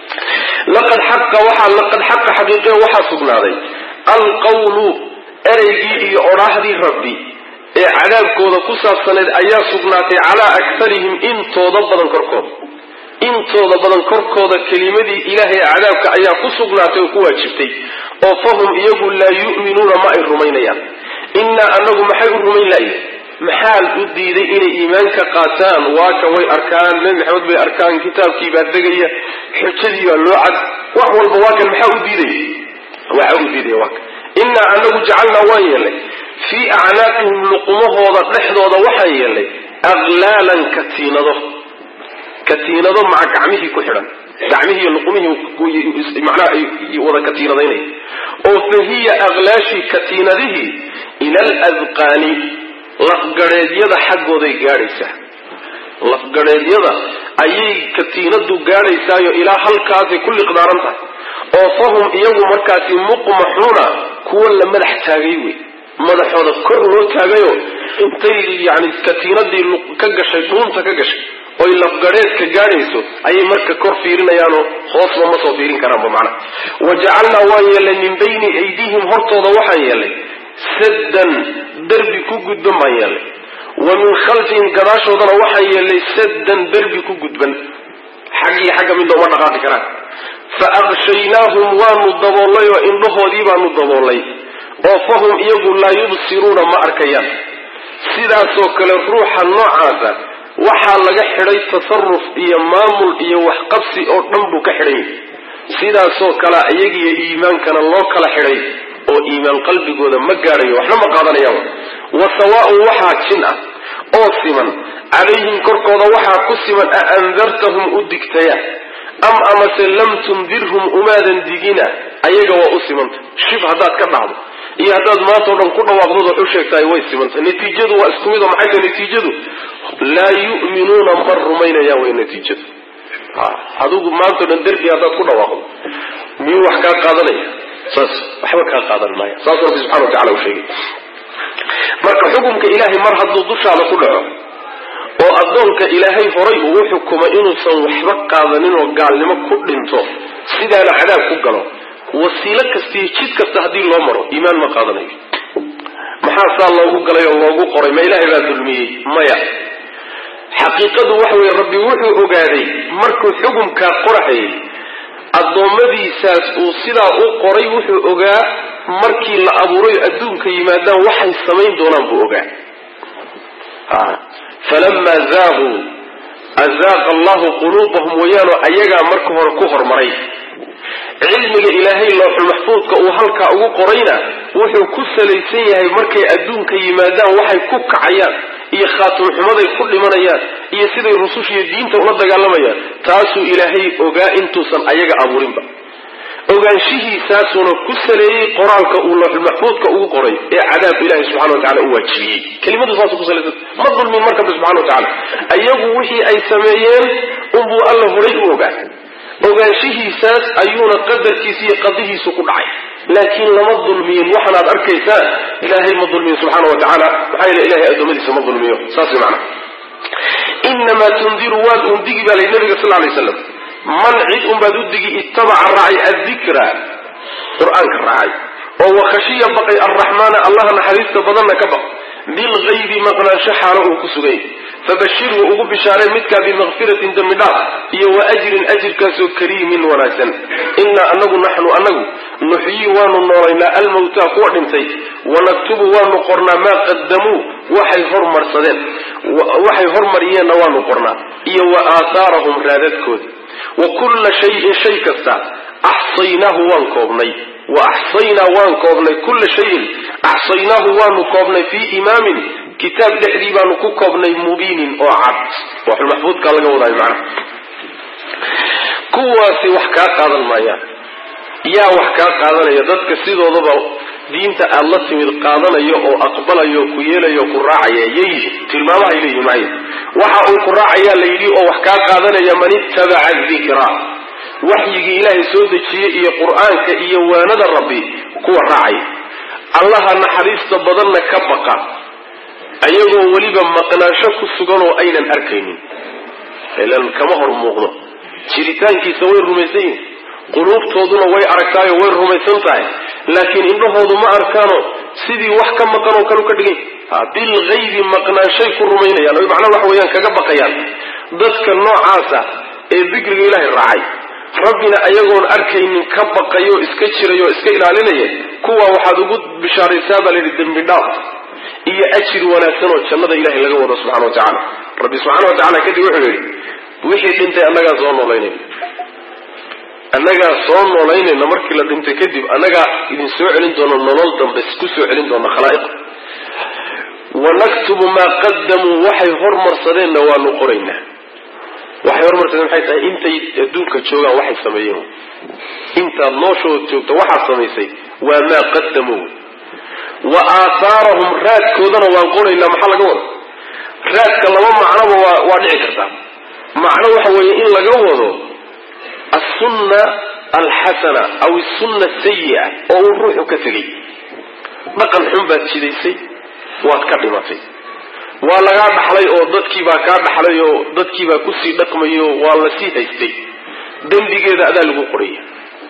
laqad xaqa waxaa laqad xaqa xaqiiqiya waxaa sugnaaday alqawlu ereygii iyo odhaahdii rabbi ee cadaabkooda ku saabsaneed ayaa sugnaatay calaa aktarihim intooda badan korkooda intooda badan korkooda kelimadii ilaahay cadaabka ayaa ku sugnaatay oo ku waajibtay oo fahum iyagu laa yu'minuuna ma ay rumaynayaan innaa anagu maxay u rumayn lahayn maxaa u diiday inay iimaanka qaataan waa ka way arkaan nebi maxamed bay arkaan kitaabkii baa degaya xujadii baa loo cad wax walba waa kan maxaa u diiday waxa u diiday waa kan innaa anagu jacalnaa waan yeelnay fii acnaaqihim luqumahooda dhexdooda waxaan yeelnay aqlaalan katiinado katiinado maca gacmihii ku xidhan gacmihii iyo luqumihii macnaha ay wada katiinadaynay oo fahiya aqlaashii katiinadihii ila aladqaani lafgadheedyada xaggooday gaadhaysaa lafgadheedyada ayay katiinadu gaadhaysaayo ilaa halkaasay ku liqdaaran tahay oo fahum iyagu markaasi muqmaxuuna kuwa la madax taagay wey madaxooda kor loo taagayo intay yani katiinadii ka gashay dhuunta ka gashay oy lafgareed ka gaadhayso ayay marka kor fiirinayaanoo hoosba ma soo fiirin karaanba macna wajacalnaa waan yeelnay min bayni aydihim hortooda waxaan yeelnay saddan derbi ku gudban baan yeelnay wa min khalfihim gadaashoodana waxaan yeelnay saddan derbi ku gudban xaggii xagga midna uma dhaqaaqi karaan fa aqshaynaahum waanu daboolay oo indhahoodii baanu daboolay oo fahum iyagu laa yubsiruuna ma arkayaan sidaasoo kale ruuxa noocaasa waxaa laga xidhay tasaruf iyo maamul iyo waxqabsi oo dhan buu ka xidhan yahay sidaasoo kale iyagiyo iimaankana loo kala xidhay oo iimaan qalbigooda ma gaadhayo waxna ma qaadanayaan wa sawaaun waxaa jin ah oo siman calayhim korkooda waxaa ku siman a andartahum u digtaya am amase lam tundirhum umaadan digina ayaga waa u simanta shib haddaad ka dhacdo iyo haddaad maanta o dhan ku dhawaaqdood wax u sheegtahay way simanta natiijadu waa isku mid oo maxay tahay natiijadu laa yu'minuuna ma rumaynayaan way natiijadu adigu maanta o dhan derbi haddaad ku dhawaaqdo miyuu wax kaa qaadanaya saas waxba kaa qaadan maaya saas rabbi subxana wa tacala u sheegay marka xukumka ilaahay mar hadduu dushaada ku dhaco oo addoonka ilaahay horay uu xukumay inuusan waxba qaadanin oo gaalnimo ku dhinto sidaana cadaab ku galo wasiilo kasta iyo jid kasta haddii loo maro iimaan ma qaadanayo maxaa saa loogu galay oo loogu qoray ma ilaahay baa dulmiyey maya xaqiiqadu waxa weeye rabbi wuxuu ogaaday markuu xukumkaa qorahayay addoommadiisaas uu sidaa u qoray wuxuu ogaa markii la abuuray adduunka yimaadaan waxay samayn doonaan buu ogaa falamaa zaaquu azaaqa allahu quluubahum wayaano ayagaa marka hore ku hormaray cilmiga ilaahay looxul maxfuudka uu halkaa ugu qorayna wuxuu ku salaysan yahay markay adduunka yimaadaan waxay ku kacayaan iyo khaatimxumaday ku dhimanayaan iyo siday rusushiiyo diinta ula dagaalamayaan taasuu ilaahay ogaa intuusan ayaga abuurinba ogaanshihiisaasuuna ku saleeyey qoraalka uu looxul maxfuudka ugu qoray ee cadaabka ilaahay subxana wa tacala u waajibiyey kelimadu saasuu ku salaysan ma dulmin markaba subxana wa tacala ayagu wixii ay sameeyeen unbuu alla horay u ogaa ogaanshihiisaas ayuuna qadarkiisa iyo qadihiisu ku dhacay laakiin lama dulmiyin waxaanaad arkaysaa ilaahay ma dulmiyin subxaana wa tacaala maxaa yeele ilahay addoommadiisa ma dulmiyo saas way macana inamaa tundiru waad undigi baa layi nabiga sal lay slam man cid unbaad u digi ittabaca raacay addikra qur-aanka raacay oo wakhashiya baqay arraxmaana allaha naxariista badanna ka baq bilgaybi maqnaansho xaalo uu ku sugay fabashirhu ugu bishaareen midkaa bimaqfiratin dembi dhaaf iyo wa ajrin ajirkaasoo kariimin wanaagsan innaa anagu naxnu anagu nuxyii waanu noolaynaa almawtaa kuwa dhintay wanaktubu waanu qornaa maa qadamuu waxay hormarsadeen waxay hormariyeenna waanu qornaa iyo wa aathaarahum raadadkooda wa kulla shayin shay kasta axsaynaahu waan koobnay wa axsaynaa waan koobnay kulla shayin axsaynaahu waanu koobnay fii imaamin kitaab dhexdii baanu ku koobnay mubiinin oo cad waxul maxfuudkaa laga wadaayo macnaha kuwaasi wax kaa qaadan maayaan yaa wax kaa qaadanaya dadka sidoodaba diinta aad la timid qaadanayo oo aqbalayo ku yeelayo ku raacaya yayihi tilmaamahay leeyihin macay waxa uu ku raacayaa la yidhi oo wax kaa qaadanaya man ittabaca dikra waxyigii ilaahay soo dejiyey iyo qur-aanka iyo waanada rabbi kuwa raacay allaha naxariista badanna ka baqa ayagoo weliba maqnaansho ku sugan oo aynan arkaynin ilan kama hor muuqdo jiritaankiisa way rumaysan yihin quluubtooduna way aragtaayo way rumaysan tahay laakiin indhahoodu ma arkaano sidii wax ka maqan oo kale u ka dhigay bilgaybi maqnaanshay ku rumaynayaan oy macnaha waxa weeyaan kaga baqayaan dadka noocaasa ee dikriga ilaahay raacay rabbina ayagoon arkaynin ka baqayo iska jirayo iska ilaalinaya kuwa waxaad ugu bishaaraysaa baa layidhi dembi dhaaf iyo ajir wanaagsan oo jannada ilahay laga wado subxana wa tacaala rabbi subxaana wa tacala kadib wuxuu yidhi wixii dhintay annagaa soo noolaynayna annagaa soo noolaynayna markii la dhintay kadib annagaa idin soo celin doono nolol dambe ku soo celin doona khalaa'iq wanaktubu maa qadamuu waxay hormarsadeenna waanu qoraynaa waxay hormarsadeen maxay tahay intay adduunka joogaan waxay sameeyeen intaad nooshooda joogto waxaad samaysay waa maa qadamuu wa aathaarahum raadkoodana waan qoraynaa maxaa laga wada raadka laba macnoba waa waa dhici kartaa macno waxa weeye in laga wado assunna alxasana aw isunna sayi'a oo uu ruuxu ka tegay dhaqan xun baad jidaysay waad ka dhimatay waa lagaa dhaxlay oo dadkii baa kaa dhaxlay oo dadkii baa kusii dhaqmayo waa la sii haystay dembigeeda adaa lagu qoraya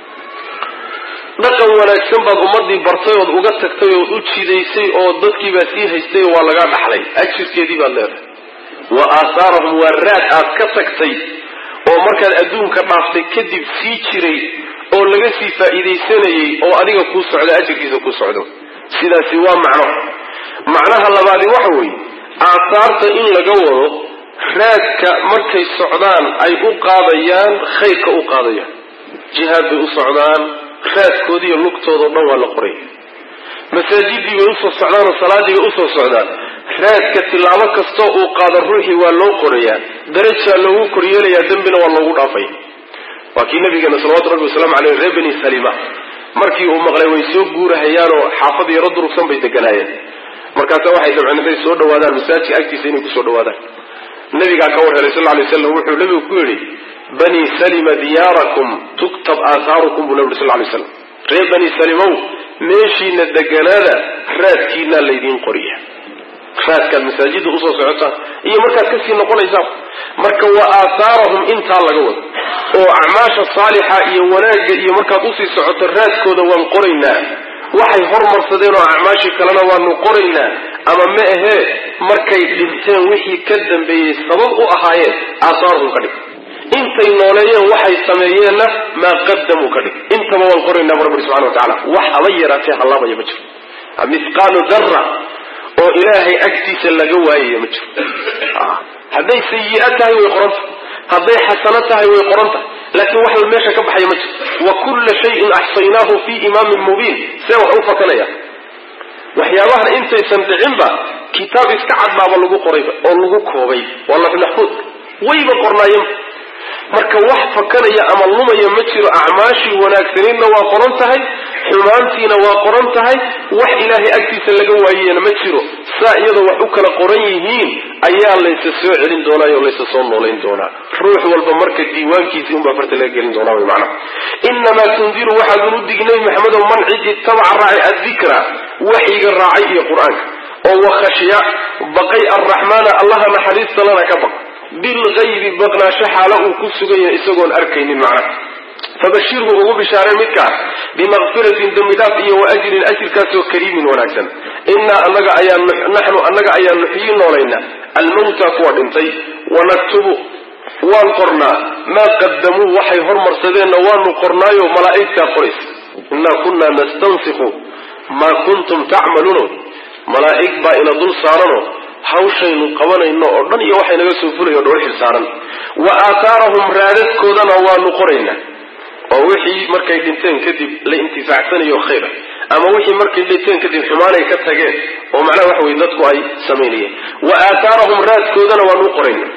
dhaqan wanaagsan baad ummadii bartay ood uga tagtay ood u jidaysay oo dadkii baa sii haystay oo waa lagaa dhaxlay ajirkeedii baad leedahay wa aahaarahum waa raad aad ka tagtay oo markaad adduunka dhaaftay kadib sii jiray oo laga sii faa'iidaysanayay oo adiga kuu socda ajirkiisa ku socdo sidaasi waa macno macnaha labaadi waxa weeye aahaarta in laga wado raadka markay socdaan ay u qaadayaan khayrka u qaadayaan jihaad bay u socdaan raadkoodiiyo lugtoodao dhan waa la qoraya masaajidii bay usoo socdaan oo salaadii bay usoo socdaan raadka tilaabo kastoo uu qaado ruuxii waa loo qorayaa darajaa loogu koryeelayaa dembina waa loogu dhaafaya waa kii nabigeena salawatu rabbi wasalaamu caleyh reer bani salima markii uu maqlay way soo guurahayaanoo xaafad yaro durugsan bay deganaayeen markaasa waxay dabceen intay soo dhawaadaan masaajidka agtiisa inay kusoo dhawaadaan nabigaa ka war helay sal alay slam wuxuu nabigu ku yidhi bani salima diyaarakum tuktab aahaarukum buu nabi uri sal lay slam reer bani salimow meeshiina deganaada raadkiinaa laydiin qoriya raadkaad masaajida usoo socotaan iyo markaad kasii noqonaysaan marka waa aahaarahum intaa laga wado oo acmaasha saalixa iyo wanaagga iyo markaad usii socoto raadkooda waan qoraynaa waxay hormarsadeen oo acmaashii kalena waanu qoraynaa ama ma ahee markay dhinteen wixii ka dambeeyey sabab u ahaayeen aahaarahum ka dhig intay nooleeyeen waxay sameeyeenna maa qadamuu ka dhig intaba waan qoraynaa bu rabbi subxana wa tacala wax haba yaraatee hallaabaya ma jiro mithqaalu darra oo ilaahay agtiisa laga waayayo ma jiro hadday sayi'a tahay way qoranta hadday xasano tahay way qoran tahay laakiin wax meesha ka baxaya ma jiro wa kulla shayin axsaynaahu fii imaamin mubiin see wax u fakanaya waxyaabahan intaysan dhicinba kitaab iska cadbaaba lagu qorayba oo lagu koobay waa lawx maxfuud wayba qornaayeen marka wax fakanaya ama lumaya ma jiro acmaashii wanaagsaniinna waa qoran tahay xumaantiina waa qoran tahay wax ilaahay agtiisa laga waayeyna ma jiro saa iyadoo wax u kala qoran yihiin ayaa laysa soo celin doonaa oo laysa soo noolayn doonaa ruux walba marka diiwaankiisii unbaa farta laga gelin doonaa way macnaha innamaa tundiru waxaadun u dignay maxamedow man cid ittabaca raacay addikra waxyiga raacay iyo qur-aanka oo wakhashya baqay arraxmaana allaha naxariista lana ka baq bilgaybi baqnaasho xaalo uu ku sugan yahay isagoon arkaynin macnaha fabashirhu ugu bishaareen midkaas bimaqfiratin dembi dhaaf iyo waajrin ajirkaasoo kariimin wanaagsan innaa anaga ayaan naxnu annaga ayaan nuxyi noolayna almawta kuwa dhintay wanaktubu waan qornaa maa qadamuu waxay hormarsadeenna waanu qornaayo malaa'igtaa qoraysa innaa kunnaa nastansikhu maa kuntum tacmaluun malaa'ig baa ina dul saarano hawshaynu qabanayno oo dhan iyo waxay naga soo fulayo dhowr xil saaran wa aahaarahum raadadkoodana waanu qoraynaa oo wixii markay dhinteen kadib la intifaacsanayo khayra ama wixii markay dhinteen kadib xumaanay ka tageen oo macnaha waxa weye dadku ay samaynayeen wa aahaarahum raadkoodana waanu qoraynaa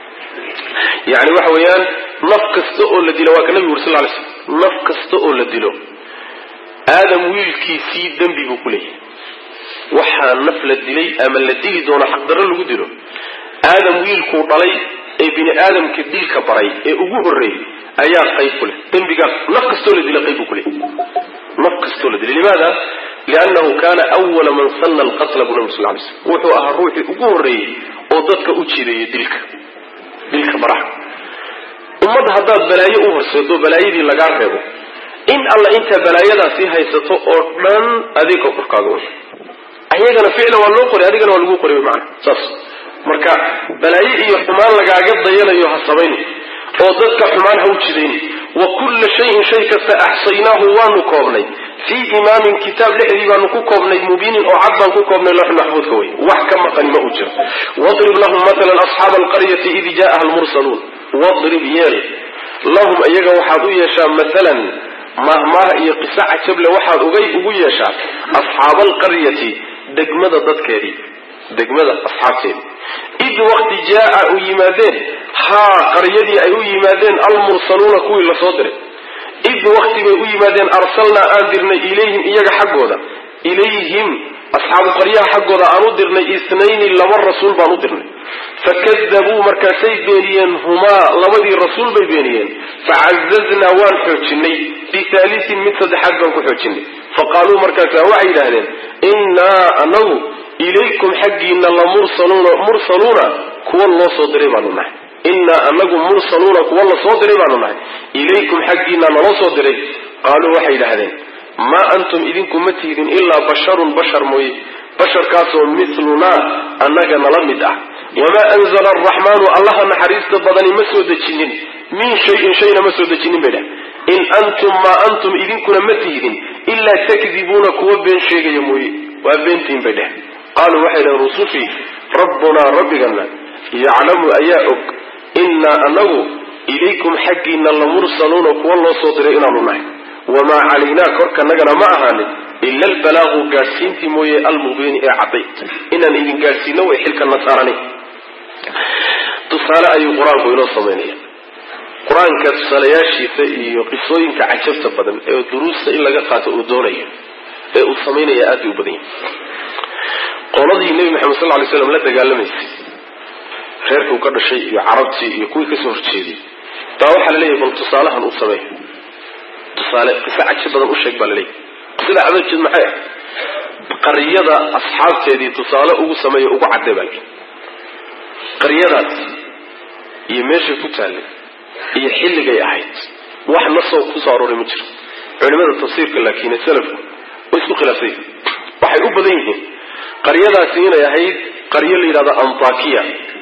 yani waxa weeyaan naf kasta oo la dilo waa ka nabigu uri sal lay slam naf kasta oo la dilo aadam wiilkiisii dembi buu ku leeyahay waxaa naf la dilay ama la dili doono xaqdarro lagu dilo aadam wiilkuu dhalay ee bini aadamka dilka baray ee ugu horreeyey ayaa qayb ku leh dembigaas naf kastoo la dila qayb buu ku leeyahy naf kastoo la dilay limaada liannahu kaana awala man sanna alqatla buu nabi sal lay slam wuxuu ahaa ruuxii ugu horreeyey oo dadka u jiideeyey dilka dilka baraha ummad haddaad balaayo u horseedo balaayadii lagaa reebo in alla intaa balaayadaasi haysato oo dhan adeega korkaaga way ayagana ficla waa loo qoray adigana waa lagu qoray macna saas marka balaayo iyo xumaan lagaaga dayanayo ha samayni oo dadka xumaan ha u jidayni wa kulla shayin shay kasta axsaynaahu waanu koobnay fii imaamin kitaab dhexdii baanu ku koobnay mubiinin oo cad baan ku koobnay lawx maxfuudka wey wax ka maqani ma u jiro wadrib lahum matalan asxaaba alqaryati id jaaha almursaluun wadrib yeel lahum iyaga waxaad u yeeshaa matalan mahmaah iyo qisa cajable waxaad ugay ugu yeeshaa asxaaba alqaryati degmada dadkeedii degmada asxaabteedi id waqti jaa u yimaadeen haa qaryadii ay u yimaadeen almursaluuna kuwii lasoo diray id waqti bay u yimaadeen arsalnaa aan dirnay ilayhim iyaga xaggooda ilayhim asxaabu qaryaha xaggooda aan u dirnay isnayni laba rasuul baan u dirnay fakadabuu markaasay beeniyeen humaa labadii rasuul bay beeniyeen facazaznaa waan xoojinay بثالث مثل حقا كحوجين فقالوا مركزا وعيد أهلين إنا أنه إليكم حقنا لمرسلون مرسلون كو الله صدري بانونا إنا أنه مرسلون كو الله صدري بانونا إليكم حقنا لله صدري قالوا وعيد أهلين ما أنتم إذنكم متهدين إلا بشر بشر موي بشر كاسو مثلنا أنك نلمد وما أنزل الرحمن الله نحريست بدني مسود الجنين من شيء شيء مسود الجنين بلا إن أنتم ما أنتم إذن كنا متهدين إلا تكذبون كوبين شيء يموي وبنتين بلا قالوا وحيد رسولي ربنا ربنا يعلم أياؤك إنا أنه إليكم حقنا لمرسلون كوالله صدرئنا لنا وما علينا كركا نقنا معها إلا البلاغ قاسين تموي المبين إعطيت إننا إذن قاسين ويحلك النصارني تصالى أي قرآن بينو صمينيا قرآن كتصالى ياشي قصوين كعجبت بدن دروس إلا قطعت أدوني الصمينيا آتي وبدين قولي النبي محمد صلى الله عليه وسلم لا تقال لميسي خيرك وكذا شيء عربتي يكوي كسور تشيدي طاوح لليه بل تصالها نصميه تصالى قصة عجب بدن أشيك بالليه قصة عدد جد محايا قرية أصحاب تيدي تصالى أقو سميه أقو عدبالك قريادات يمشي كتالي يحل جاي أحد واحد نصه وكساره رمجر علماء التفسير لكن السلف واسمه خلافيه واحد يقول بدينه قريادات هنا يحيد قرية اللي هذا أنطاكية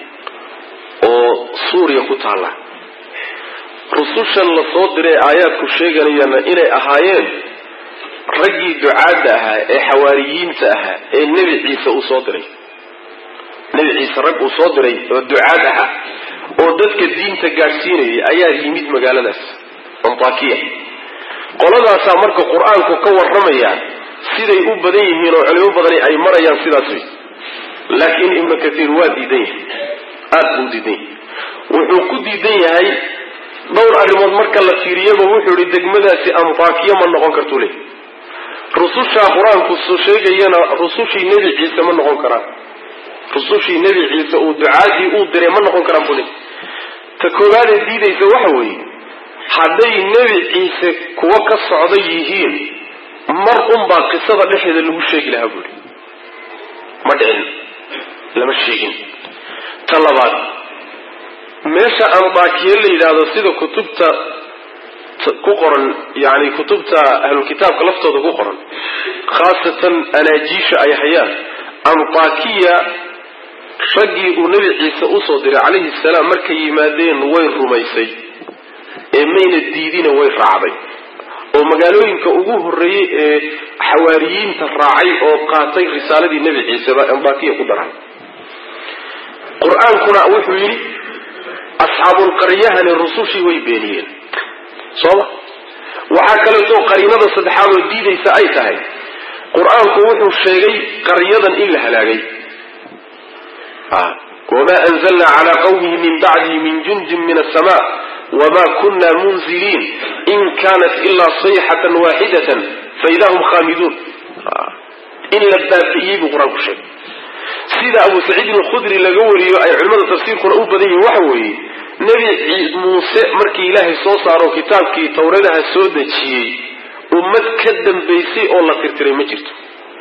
وسوريا كتالا رسوشا لصدر آيات كشيغا لينا إلى أهايين رجي دعادها حواريين تاها النبي عيسى أصدري نبي عيسى رب وصدري والدعاءها ودتك الدين تجارسيني أيها يميت مجال ناس أنطاكية قلنا سامرك القرآن كقوة رميان سيدا يقول بديه هنا وعليه بدني أي مرة ينسيدا سوي لكن ابن كثير وادي ديه أدو دي ديه وحكو دي ديه هاي دور أرمض مركا لسيريا ووحو لدق مدى أنطاكية من نغان كرتولي رسوشا قرآن كسو شيء ينا رسوشي نبي عيسى من نغان كران رسوشي نبي عيسى ودعادي ودري من نقول كلام بولي تكوبان الدين إذا وحوي حدي نبي عيسى كوك الصعوديين مرقم باقصة لحد اللي هو الشيء لها بولي مدعين لما الشيء طلبات ماشا أنطاكية اللي إذا صيدا كتبت كقرن يعني كتبت أهل الكتاب كلفته كقرن خاصة أناجيش أي حيان أنطاكية رجي ونبي عيسى أصدر عليه السلام مركي يمادين وين رميسي إمين الديدين وين رعبي ومقالوين كأقوه الرئي حواريين تراعي وقاطي رسالة النبي عيسى أنطاكية قدرها قرآن كنا أوحي أصحاب القرية للرسوش ويبينيين صلى وحاكلتو قرينة صدحاء الديدي سأيتها قرآن كوحي الشيء قرية إلا هلاقي آه. وما أنزلنا على قومه من بعده من جند من السماء وما كنا منزلين إن كانت إلا صيحة واحدة فإذا هم خامدون آه. إلا الدافئي بقرآن الشيء سيدة أبو سعيد الخدري لقوري علماء التفسير كنا أبو بديه وحوي نبي موسى مركي إلهي صوصار وكتابكي توردها السودة شيء ومد كدم بيسي أولا ترتري مجرته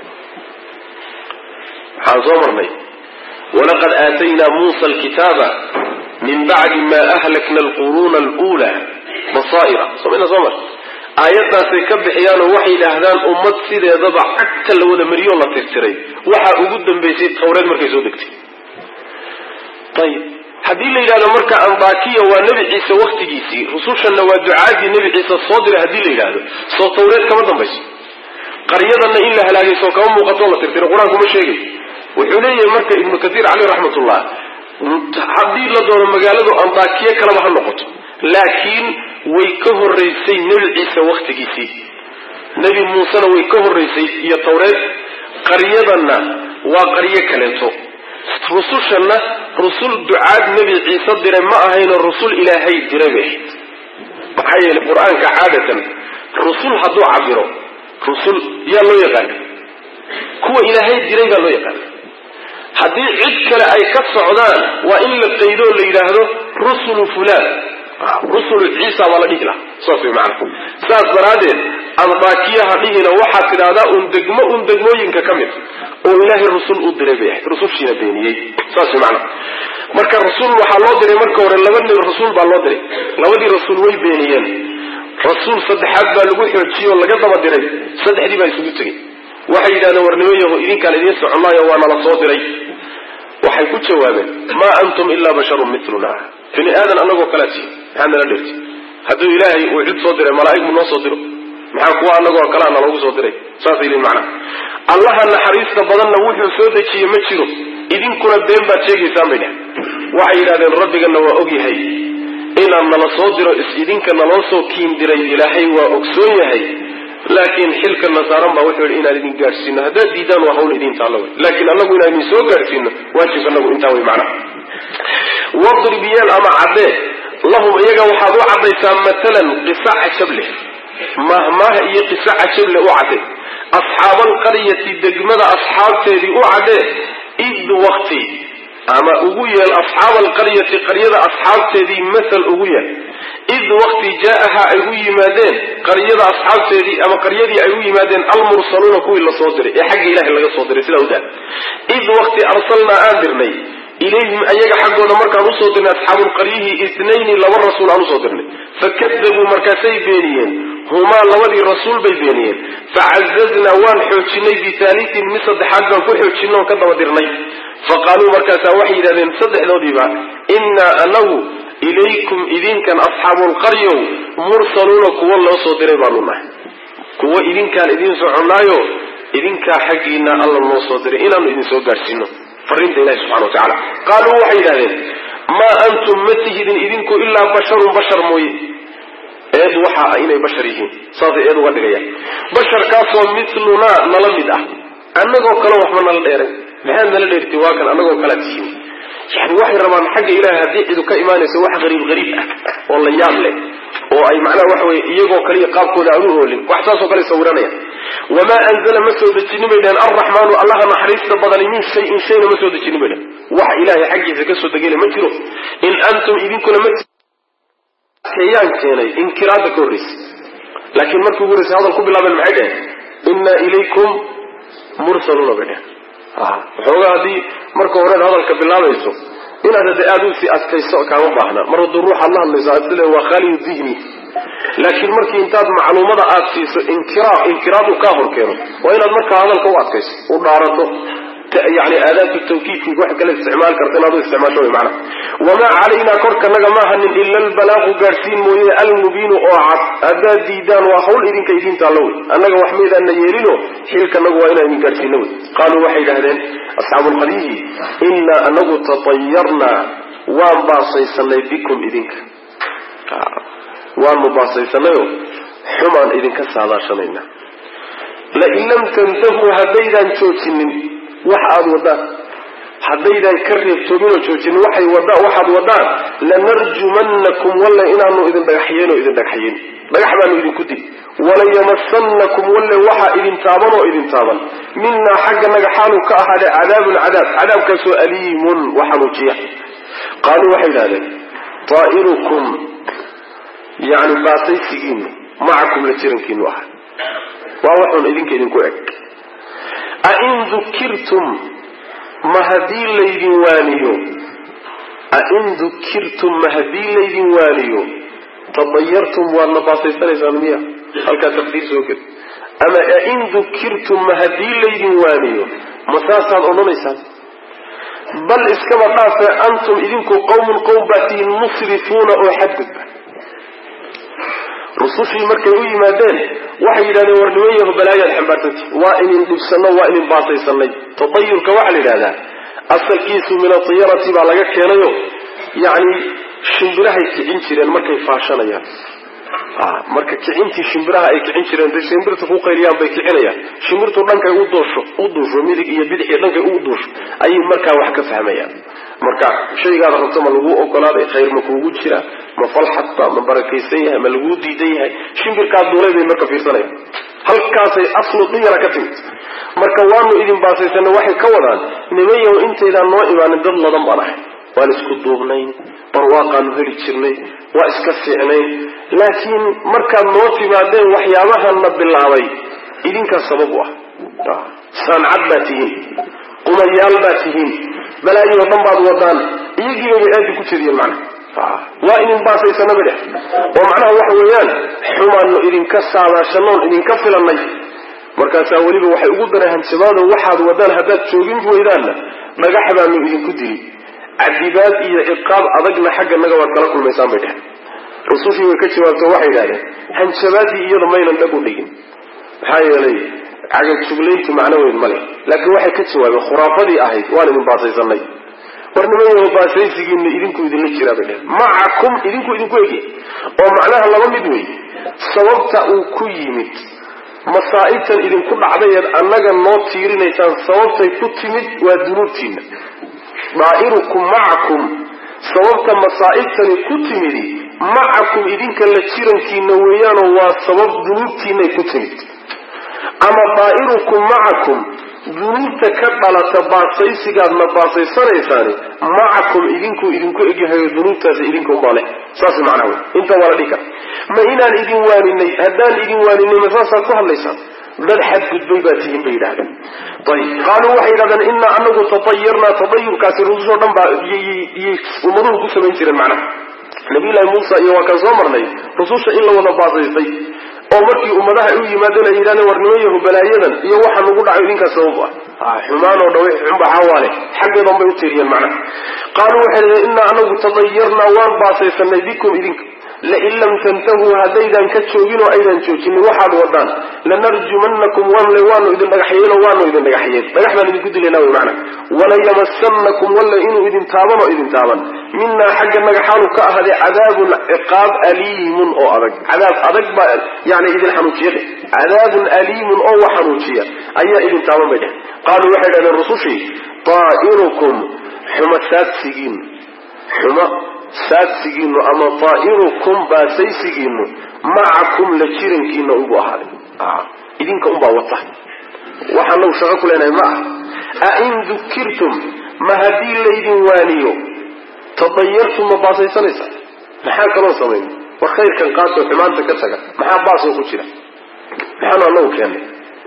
حاضرني ولقد آتينا موسى الكتاب من بعد ما أهلكنا القرون الأولى بصائر صمينا صمر آياتنا سيكب حيانا وحي لأهدان أمت سيدة يضبع حتى لو ده مريون الله ترتري وحا أقدم بيسي التوريد مركي سودكتي طيب حدي اللي إلى مركة أنطاكية ونبي عيسى وقت جيسي رسوشا نوى دعادي نبي عيسى الصادر هدي اللي إلى صوت توريد كما دنبيسي قرية أن إلا هلاقي سوى كمان مقاطولة ترتري القرآن كما شيء وحولي مركة ابن كثير عليه رحمة الله حدي الله دون مقالده أنطاكية كلامها النقط لكن ويكهر ريسي نبي عيسى وقت جيسي نبي موسى ويكهر ريسي هي التوريد قرية أن وقرية كلمته رسولنا رسول دعاء نبي عيسى در ما هين الرسول إلهي دربه حي القرآن كعادة رسول هذو عبره رسول يلا يقال كو إلهي دربه لا يقال هذه عد كلا أي كالصعدان وإن لبتيدون لإلهه رسل فلان rusul ciisa wala dhigla soo macna saas baraadeen anbaakiya hadhiina waxa tiraada un degmo un degmooyinka kamid oo ilaahay rusul u diray bay rusushiina beeniyay saas macna marka rasuul waxa loo diray marka hore laba nin rasuul baa loo diray labadii rasuul way beeniyeen rasuul saddexaad baa lagu xoojiyo laga daba diray saddexdii baa isugu tagay waxay yiraahdeen warnimayaho idinka idin soconaayo waa nala soo diray waxay ku jawaabeen ma antum illa basharun mithluna bini aadan anagoo kala tii maxaa la dhirtay hadduu ilaahay uu cid soo diray malaa'ig mu noo soo diro maxaa kuwa anagoo kala aan loogu soo diray saas ilin macna allah naxariista badanna wuxuu soo dejiyay ma jiro idinkuna been baad sheegaysaan bay waxay yiraahdeen rabbigana waa og yahay inaan nala soo diro is idinka naloo soo kiin diray ilaahay waa ogsoon yahay laakiin xilka nasaaran baa wuxuu inaan idin gaarsiino hadaa diidaan waa hawl idin taalo laakiin anagu inaan idin soo gaarsiino waajib anagu intaa way macna wadrib yal ama cadde lahum iyaga waxaad u caddaysaa matalan qisaca jable mahmaha iyo qisaca jable u cadde asxaabal qaryati degmada asxaabteedii u cadde id waqti ama ugu yeel asxaabal qaryati qaryada asxaabteedii masal ugu yeel id waqti jaaha ay u yimaadeen qaryada asxaabteedii ama qaryadii ay u yimaadeen almursaluuna kuwii la soo diray ee xagga ilaahay laga soo diray sidaa u daa id waqti arsalnaa aan dirnay ilayhim ayaga xaggooda markaan usoo dirnay asxaabul qaryihii ithnayni laba rasuul aan usoo dirnay fakadabuu markaasay beeniyeen humaa labadii rasuul bay beeniyeen facazaznaa waan xoojinay bithaalitin mid saddexaad baan ku xoojinay oon ka daba dirnay faqaaluu markaasaa waxay yidhahdeen saddexdoodiiba innaa anagu ilaykum idinkan asxaabulqaryow mursaluuna kuwa loo soo diray baanu nahay kuwa idinkaan idiin soconnaayo idinkaa xaggiina alla noo soo diray inaanu idin soo gaadhsiino fariinta ilahi subxana wa tacaala qaaluu waxay yidhahdeen maa antum ma tihidin idinku ilaa basharun bashar mooye eed waxa ah inay bashar yihiin saasay eed uga dhigayaan basharkaasoo mithlunaa nala mid ah annagoo kale waxba nala dheeray maxaad nala dheerti waa kan annagoo kala tihiin yani waxay rabaan xagga ilaahay haddii cidu ka imaanayso wax qariib qariib ah oo la yaab leh oo ay macnaha waxa weye iyagoo kaliya qaabkooda aan u oolin wax saasoo kale sawiranaya wamaa anzala ma soo dejinin bay dhaheen alraxmaanu allaha naxariista badani min shayin shayna ma soo dejinin bay dhaheen wax ilaahay xaggiisa ka soo degayna ma jiro in antum idinkuna ma kayaan keenay inkiraada ka horreysa laakiin markii ugu horreysay hadal ku bilaabeen maxay dhaheen innaa ilaykum mursaluuna bay dhaheen waxoogaa haddii marka horeed hadalka bilaabayso inaad hadda aada u sii adkayso kaama baahna mar hadduu ruuxaad la hadlayso aad sile waa khaaliyu dihni laakiin markii intaad macluumada aad siiso inkira inkiraad uu kaa hor keeno waa inaad markaa hadalka u adkayso u dhaarato yani aadaabtu tawkiidkii wax kale isticmaal karta inaad u isticmaasho way macnaha wamaa calaynaa korkanaga maahanin ila albalaaqu gaadhsiin mooye almubiinu oo cad haddaad diidaan waa hawl idinka idiin taallo wey annaga wax maydaana yeelino xilkanagu waa inaan idin gaadhsiino wey qaaluu waxay yidhahdeen asxaabulqaryihi innaa anagu tatayarnaa waan baasaysanay bikum idinka waanu baasaysanayoo xumaan idinka saadaashanayna lain lam tantahuu haddaydaan joojinin wax aad wadaan haddaydan ka reebtoominoo joojinin waxay wada waxaad wadaan lanarjumannakum walla inaanu idin dhagaxyeen oo idin dhagaxyeen dhagax baanu idinku dil walayamassannakum walle waxaa idin taaban oo idin taaban minaa xagganaga xaaluu ka ahaade cadaabun cadaab cadaabkaasoo aliimun waxanuujiya qaaluu waxay idhahdeen taa'irukum yani baasaysigiinu macakum la jirankiinu aha waa waxuun idinka idinku eg ain dukirtum ma haddii laydin waaniyo ain dukirtum ma haddii laydin waaniyo tadayartum waadna baasaysanaysaan miya halkaa taqdiir soo gel ama ain dukirtum ma haddii laydin waaniyo ma saasaad odhanaysaan bal iskaba dhaafe antum idinku qawmun qowm baatiin musrifuuna oo xadgudba rusushii markay u yimaadeen waxay yidhahdeen war niman yaho balaayaad xambaarsanti waa inin dhibsanno waa inin baasaysanay tadayurka waxaa la yidhahdaa asalkiisu min atiyarati baa laga keenayo yacni shimbirahay kicin jireen markay faashanayaan marka kicintii shimbiraha ay kicin jireen day shimbirta ku qayliyaan bay kicinayaan shimbirtu dhankay u doosho u duusho midig iyo bidix iyo dhankay u duusho ayay markaa wax ka fahmayaan marka shaygaada rabto ma lagu ogolaaday khayr ma kuugu jira ma falxadba ma barakaysan yahay ma laguu diidan yahay shimbirkaa duulay bay marka fiirsanayaan halkaasay aslu diyara ka timid marka waanu idin baasaysana waxay ka wadaan nimayow intaydaan noo imaanin dad ladan baan ahay waan isku duubnayn barwaaqaanu heli jirnay waa iska fiicnay laakiin markaad noo timaadeen waxyaabahana bilaabay idinkaa sabab u ah sancad baa tihiin qumayaal baa tihiin balaayo dhan baad wadaan iyagiiba bay aadi ku jiriyeen macnaha waa idin baasaysana bidhe oo macnaha waxa weeyaan xumaanno idinka saadaashanoon idinka filannay markaasaa weliba waxay ugu daray hanjabaado waxaad wadaan haddaad joogin weydaanna dhagax baanu idinku dili cadibaad iyo ciqaab adagna xagganaga waad kala kulmaysaan bay dheh rusushii way ka jawaabto waxay yidhahdeen hanjabaadii iyada maynan dhag u dhigin maxaa yeelay cagajuglayntu macno weyn ma leh laakiin waxay ka jawaabeen khuraafadii ahayd waan idin baasaysanay war nimayaho baasaysigiina idinku idinla jiraa bay dheh macakum idinku idinku egi oo macnaha laba mid wey sababta uu ku yimid masaa'ibtan idinku dhacdayeed annaga noo tiirinaysaan sababtay ku timid waa dunuubtiina daa'irukum macakum sababta masaa'ibtani ku timidi macakum idinka la jirankiina weeyaanoo waa sabab dunuubtiinay ku timid ama daa'irukum macakum dunuubta ka dhalata baasaysigaadna baasaysanaysaan macakum idinku idinku egyahayo dunuubtaasi idinka unbaa leh saas macnaha wey inta waa la dhihi kara ma inaan idin waaninay haddaan idin waaninay ma saasaad ku hadlaysaan dad xadgudbay baa tihiin bay yidhahdeen ayib qaaluu waxay yidhahdeen inaa anagu tatayarnaa tadayurkaasi rusushoo dhan baa iyay ummaduhu ku samayn jireen macnaha nabiyullaahi muusa iyo waa kan soo marnay rususha in la wada baasaystay oo markii ummadaha u yimaadeen ay yidhahdeen war nimayahu balaayadan iyo waxa nagu dhaco idinkaa sabab ah xumaan oo dhawe xunbaxawaale xaggeedan bay u tiiriyeen macnaha qaaluu waxay yidhahdeen inaa anagu tatayarnaa waan baasaysanay bikum idinka lain lam tantahuu haddaydan ka joogin oo aydan joojinin waxaad wadaan lanarjumanakum walle waanu idin dhagaxyeeno waanu idin dhagaxyeen dhagax baan idinku dilaynaa wy macana walayamasanakum walle inuu idin taaban oo idin taaban minaa xagga nagaxaanu ka ahaaday cadaabun ciqaab aliimun oo adag cadaab adag baa yani idin xanuujiya dheh cadaabun aliimun oo wax xanuujiya ayaa idin taaban bay dheh qaaluu waxay dhahdeen rusushii daa'irukum xuma saadsigiin xuma saadsigiinu ama daa'irukum baasaysigiinu macakum la jirankiina ugu ahaaday idinka unbaa wata waxaanagu shaqo ku leenahay ma ah ain dukirtum ma haddii laydin waaniyo tadayartum ma baasaysanaysaa maxaa kaloo samayn war khayrkan qaatoo xumaanta ka taga maxaa baasoo ku jira maxaanu anagu keennay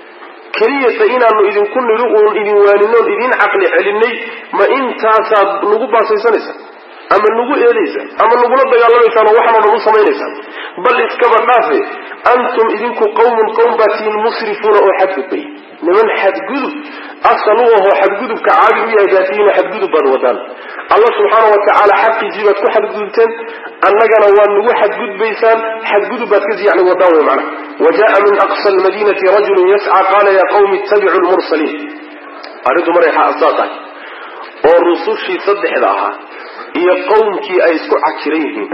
keliyata inaanu idinku nidhi uun idin waaninoon idin caqli celinay ma intaasaad nagu baasaysanaysaa ama nagu eedaysaan ama nagula dagaalamaysaan oo waxaanoo dhan u samaynaysaan bal iskaba dhaafe antum idinku qawmun qowm baa tihiin musrifuuna oo xadgudbay niman xadgudub asal u ahoo xadgudubka caadi u yahay baa tihiin xadgudub baad wadaan allah subxaana wa tacaala xaqiisii baad ku xadgudubteen annagana waa nagu xadgudbaysaan xadgudub baad kasi yani wadaan wey macnaha wajaءa min aqsa almadinati rajulun yascى qaala ya qawmi ittabicu lmursaliin arrintu maray xaasaa tahay oo rusushii saddexda ahaa iyo qowmkii ay isku cajiran yihiin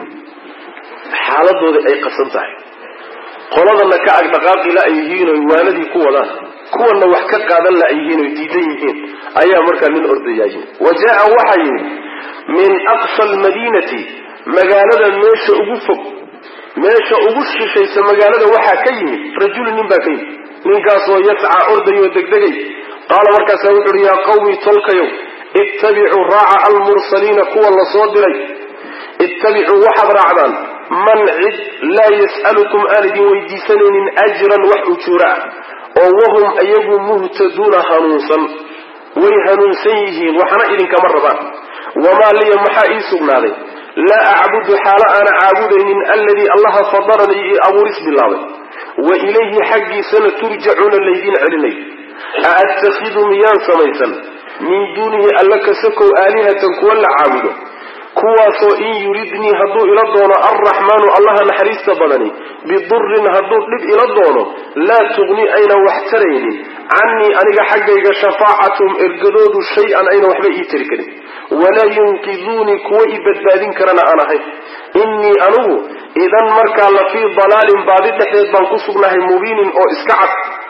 xaaladooda ay qasan tahay qoladana ka agdhaqaaqi la ay yihiin oy waanadii ku wadaan kuwana wax ka qaadan la ay yihiin oy diidan yihiin ayaa markaa nin ordayaa yimid wajaءa waxaa yimid min aqsa almadiinati magaalada meesha ugu fog meesha ugu shishaysa magaalada waxaa ka yimid rajulu nin baa ka yimid ninkaasoo yascaa ordayoo degdegay qaala markaasaa wuxu uhi yaa qawmi tolkayow ittabicuu raaca almursaliina kuwa la soo diray ittabicuu waxaad raacdaan man cid laa yas'alukum aan idin weydiisanaynin ajran wax ujuura ah oo wahum iyagu muhtaduuna hanuunsan way hanuunsan yihiin waxna idinkama rabaan wamaa liya maxaa ii sugnaaday laa acbudu xaalo aana caabudaynin alladii allaha fadaranii ii abuuris bilaabay wa ilayhi xaggiisana turjacuuna laydiin celinayo a attakidu miyaan samaysan min duunihi alla kasakow aalihatan kuwa la caabudo kuwaasoo in yuridnii hadduu ila doono alraxmaanu allaha naxariista badani bidurin hadduu dhib ila doono laa tugni aynan wax taraynin cannii aniga xaggayga shafaacatuhum ergadoodu shay-an aynan waxba ii tari karin walaa yunqiduunii kuwa i badbaadin karana aan ahayn innii anugu idan markaa la fii dalaalin baadi dhexdeed baan ku sugnahay mubiinin oo iska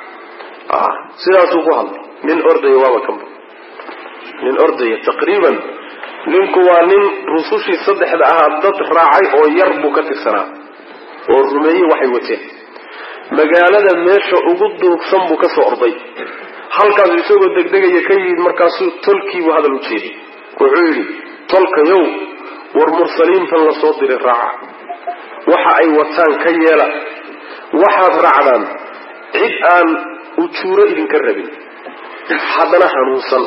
cad sidaasuu ku hadlay nin ordaya waaba kamba nin ordaya taqriiban ninku waa nin rusushii saddexda ahaa dad raacay oo yar buu ka tirsanaa oo rumeeyey waxay wateen magaalada meesha ugu duugsan buu ka soo orday halkaasu isagoo degdegaya ka yimid markaasuu tolkiibuu hadal u jeeday wuxuu yidhi tolkayow والمرسلين فالصوت للرعا وحا أي وطان كيالا وحا رعدان عدآن وشورة إذن كالربين حضنا هنوصل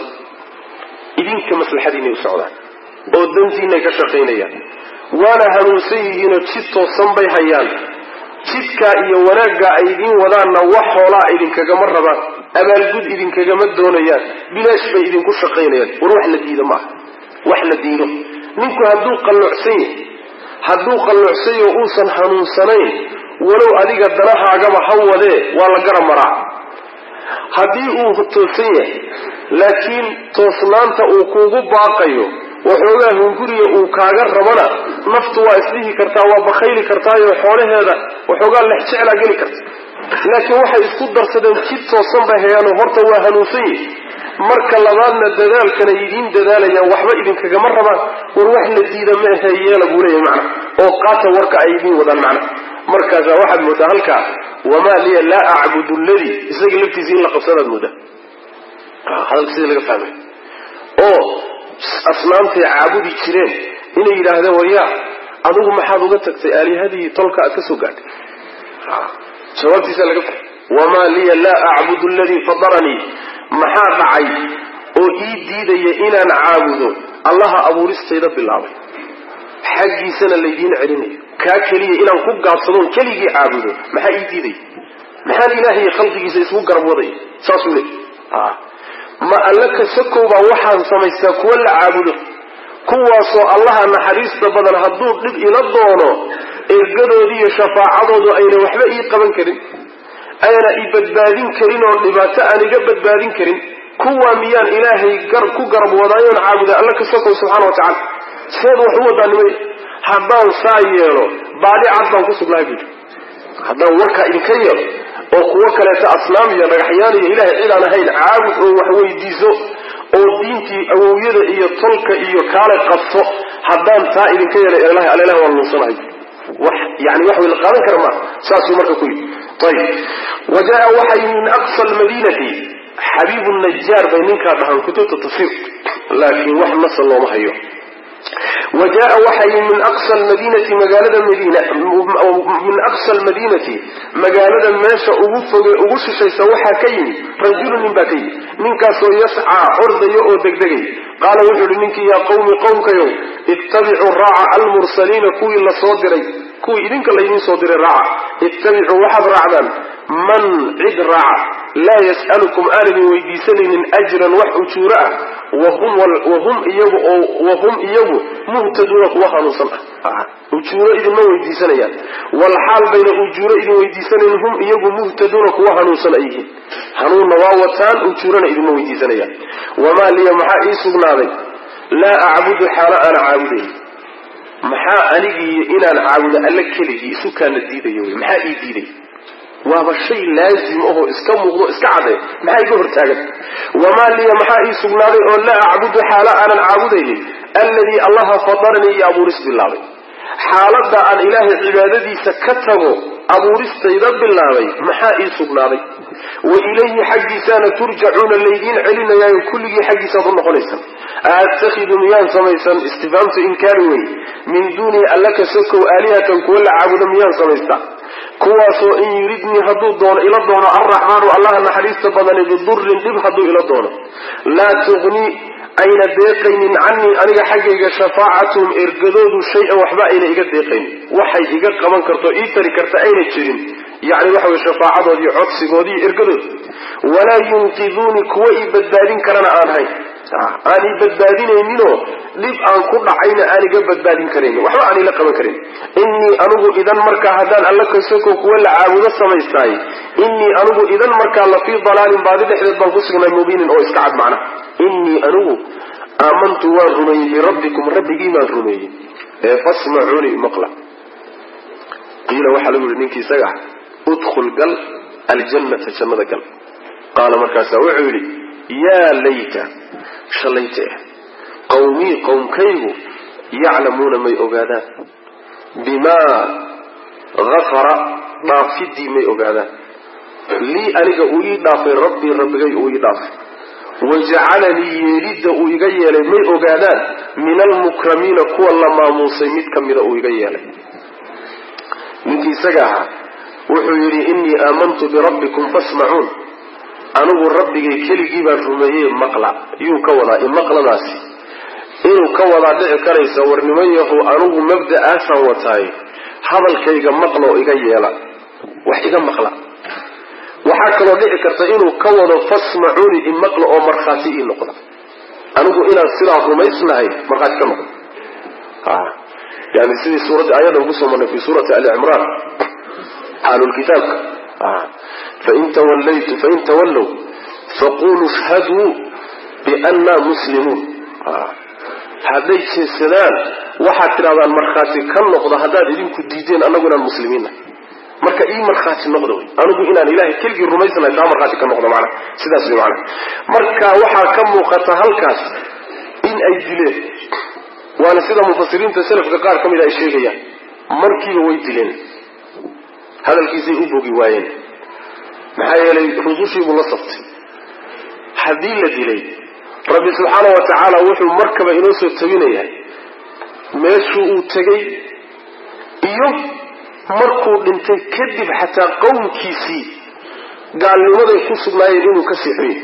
إذن كمثل حدين يوسعنا ودنتين كشقينيا وانا هنوسيهين وشتو صنبي هيان jidka iyo wanaaga ay idin wadaana wax xoolo idin kaga marraba abaal gud idin kaga mad doonayaan bilaash bay idin ku shaqeynayaan war wax la diido ma wax la diido ninku haduu qallucsan haduu qallucsan oo uusan hanuunsanayn walow adiga danahaaga hawade waa la garamara hadii uu toosan laakiin toosnaanta uu kuugu baaqayo waxoogaa hunguriga uu kaaga rabana naftu waa islihi kartaa waa bakhayli kartaa iyo xoolaheeda waxoogaa lex jecla gali karta laakiin waxay isku darsadeen jid toosan bay hayaan horta waa hanuunsan marka labaadna dadaalkana idin dadaalayaan waxba idin kaga marraba war wax la diida ma ahayeela buulay macna oo qaata warka ay idin wadaan macna markaas waxaad moodaa halka wama li la a'budu alladhi isaga laftiisa la qabsanaad moodaa hadalka sida laga fahmay oo asnaamtay caabudi jireen inay yiraahdeen wariya adigu maxaad uga tagtay aalihadii tolka aad ka soo gaadhay jawaabtiisa laga fahmay wama li la a'budu alladhi fadarani maxaa dhacay oo ii diidaya inaan caabudo allaha abuuristayda bilaabay xaqiisana leeydiin celinayo ka kaliya inaan ku gaabsado kaligii caabudo maxaa ii diiday maxaa ilaahay khalqigiisa isku garab waday saasuu leeyahay ma allaka sakooba waxaan samaystaa kuwa la caabudo kuwaasoo allaha naxariista badan hadduu dhib ila doono ergadoodii iyo shafaacadoodu ayna waxba ii qaban karin ayna ii badbaadin karin oo dhibaato aan iga badbaadin karin kuwa miyaan ilaahay gar ku garab wadaayoon caabuda allaka sakoob subxaana wa tacaala seed wax u wadaanimay haddaan saa yeelo baadi cad baan ku sugnahay buuri haddaan warkaa idinka yeelo oo kuwa kaleeta asnaam iyo dhagaxyaan iyo ilaahay cidaan ahayn caabud oo wax weydiiso oo diintii awowyada iyo tolka iyo kaale qabto haddaan taa idinka yeelo ilaahay allaah waa luusanahay wax yani wax wada qaadan kara ma saasuu marka ku yidhi ayib wajaa waxay min aqsa almadinati xabiibu najjaar bay ninkaa dhahan kutubta tafsiir laakiin wax nasal looma hayo وجاء وحي من أقصى المدينة مقالة المدينة من أقصى المدينة مقالة ماشا أغش شيء سوحا كين رجل من باكي منك سو يسعى عرض يؤو دقدقي قال وجل منك يا قوم قومك يوم اتبعوا الراعة المرسلين كوي الله صادري كوي إذنك الله يدين صادر الراعة اتبعوا وحد رعدا من عد راعة لا يسألكم آلم ويديسني من أجرا وحجورا وهم وهم إياه وهم إياه مهتدون وحانوا صنع أجورا إذن ما ويديسني والحال بين أجورا إذن ويديسني هم إياه مهتدون وحانوا صنعيه حنون نواوتان أجورا إذن ما ويديسني وما لي محائي سبناذي لا أعبد حالا أنا عابدين محا أنيجي إنا نعبد ألك كليه سكان الديدي يوي محائي ديدي وهذا الشيء لازم أهو إسكام وضوء إسكعده ما يقهر تاجد وما لي محائي سبناري أو لا أعبد حالا أنا عابده الذي الله فطرني يا أبو رسل الله حالة أن إله عبادتي سكته أبو رسل يدب الله محائي سبناري وإليه حق سانة ترجعون الليلين علينا يا كل حق سظن قليسا أتخذ ميان سميسا استفامت إنكاروي من دوني ألك سكو آلهة كل عابد ميان سميسا kuwaasoo in yuridnii hadduu doono ila doono arraxmaanu allaha naxariista badani bidurin dhib hadduu ila doono laa tuqni ayna deeqaynin canii aniga xaggayga shafaacatuhum ergadoodu shay-an waxba ayna iga deeqaynin waxay iga qaban karto ii tari karta ayna jirin yacni waxa weye shafaacadoodii codsigoodii ergadooda walaa yunqiduuni kuwa ii badbaadin karana aan hayn aan ii badbaadinayninoo dhib aan ku dhacayna aan iga badbaadin karayn waxba aan ila qaban karayn innii anugu idan markaa haddaan alla kasoko kuwa la caabudo samaystaay innii anugu idan markaa la fii dalaalin baadi dhexdeed baan ku sugnay mubiinin oo iska cad macna innii anugu aamantu waan rumeeyey birabbikum rabbigii baan rumeeyey ee fasmacuuni maqla qiila waxaa lagu yihi ninkii isaga ah udkhul gal aljannata jannada gal qaala markaasaa wuxuu yidhi yaa layta shalayte qawmii qowmkaygu yaclamuuna may ogaadaan bimaa gafara dhaafidii may ogaadaan lii aniga uu ii dhaafay rabbii rabbigay uu ii dhaafay wajacalanii yeelidda uu iga yeelay may ogaadaan min almukramiina kuwa la maamuusay mid ka mida uu iga yeelay. ninkii isaga ahaa wuxuu yidhi innii aamantu birabbikum fasmacuun, anigu rabbigay keligii baan rumeeyey maqla. yuu ka wadaa imaqladaasi inuu ka wadaa dhici karaysa war niman yahu anigu mabda'aasaan wataaye hadalkayga maqla oo iga yeela, wax iga maqla. waxaa kaloo dhici karta inuu ka wado fasmacuuni imaqla oo markhaati ii noqda, anigu inaan sidaa rumaysnahay markhaati ka noqda. yani sidii suuradda ayadan kusoo marnay fi suurati ali cimraan ahlulkitaabka fain tawallaytu fain tawallow faquluu ishhaduu biannaa muslimuun. hadday jeesadaan waxaad tidhahdaan markhaati ka noqda haddaad idinku diideen annagu inaan muslimiinna, marka ii markhaati noqda wey, anigu inaan ilaahay keligii rumaysnahay taa markhaati ka noqda macnaha sidaas wey macnaha. marka waxaa ka muuqata halkaas in ay dileen, waana sida mufasiriinta salafka qaar ka mida ay sheegayaan. markiiba way dileen, hadalkiisay u bogi waayeen, maxaa yeelay rusushiibuu la saftay. haddii la dilay rabbi subxaana wa tacaala wuxuu markaba inoo soo tabinayaa meeshuu uu tegay iyo markuu dhintay kadib xataa qowmkiisii gaalnimaday ku sugnaayeen inuu ka siixiyey.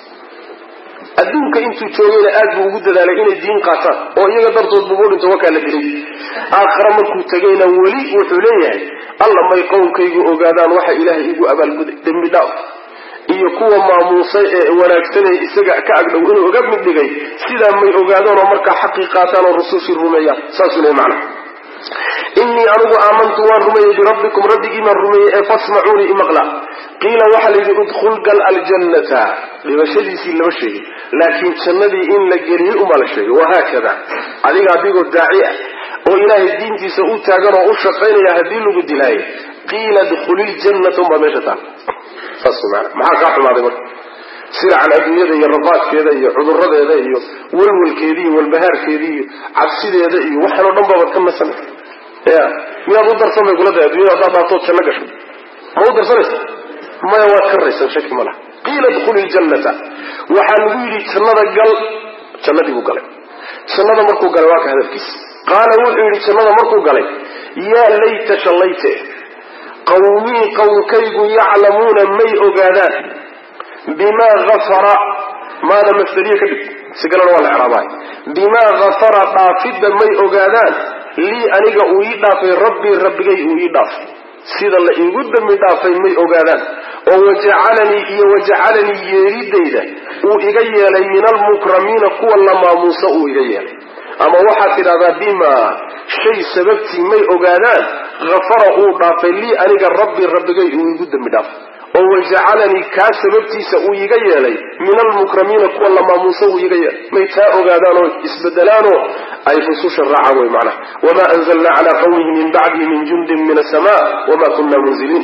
adduunka intuu joogayna aad buu ugu dadaalay inay diin qaataan oo iyaga dartood buu u dhinto wakaa la dilay. aakhira markuu tegayna weli wuxuu leeyahay alla may qowmkaygu ogaadaan waxa ilaahay igu abaalguday dembi dhaaf iyo kuwa maamuusay ee wanaagsanay isaga ka agdhow inuu oga mid dhigay sidaa may ogaadaan oo markaa xaqii qaataan oo rusushii rumeeyaan. saasuu leeyahay macnaha innii anigu aamantu waan rumeeyey birabbikum rabbigiimaan rumeeyey ee fasmacuuni imaqla. qiila waxaa la yidhi udkhul gal aljannata, dhibashadiisii lama sheegin, laakiin jannadii in la geliyey umaa la sheegay. wahaakada adiga adigoo daaci ah oo ilaahay diintiisa u taagan oo u shaqaynaya haddii lagu dilaayo qiila dkhuliljanata umbaa meesha taal. saas maana maxaa kaa xumaaday marka siracan adduunyada iyo rafaadkeeda iyo cuduradeeda iyo walwalkeeda iyo walbahaarkeeda iyo cabsideeda iyo waxaan oo dhan baabad ka nasan ya miyaad u darsan bay kula tahay adduunyada haddaad dhaaftood janno gasho ma u darsanaysa maya waad ka raysan shaki ma laha. qiila dkhuli ljannata waxaa lagu yidhi jannada gal, jannadii buu galay. jannada markuu galay waa ka hadalkiisa qaala wuxuu yidhi jannada markuu galay yaa layta shallayte qawmii qowmkaygu yaclamuuna may ogaadaan bimaa afara maada masdariya ka dhig si kalena waa la icraabahay bimaa afara dhaafidda may ogaadaan lii aniga uu ii dhaafay rabbii rabbigay uu ii dhaafay sida la iigu dambi dhaafay may ogaadaan oo wajacalanii iyo wajacalanii yeelidayda uu iga yeelay min almukramiina kuwa la maamuusa uu iga yeelay. ama waxaad tidhahdaa bimaa shay sababtii may ogaadaan afara uu dhaafay lii aniga rabbii rabbigay uu igu dambi dhaafay oo wajacalanii kaa sababtiisa uu iga yeelay min almukramiina kuwa la maamuusa uu iga yeelay may taa ogaadaanoo isbedelaanoo ay rususha raacaan wey macnaha. wamaa anzalnaa calaa qawmihi min bacdihi min jundin min asamaa wamaa kunna munziliin.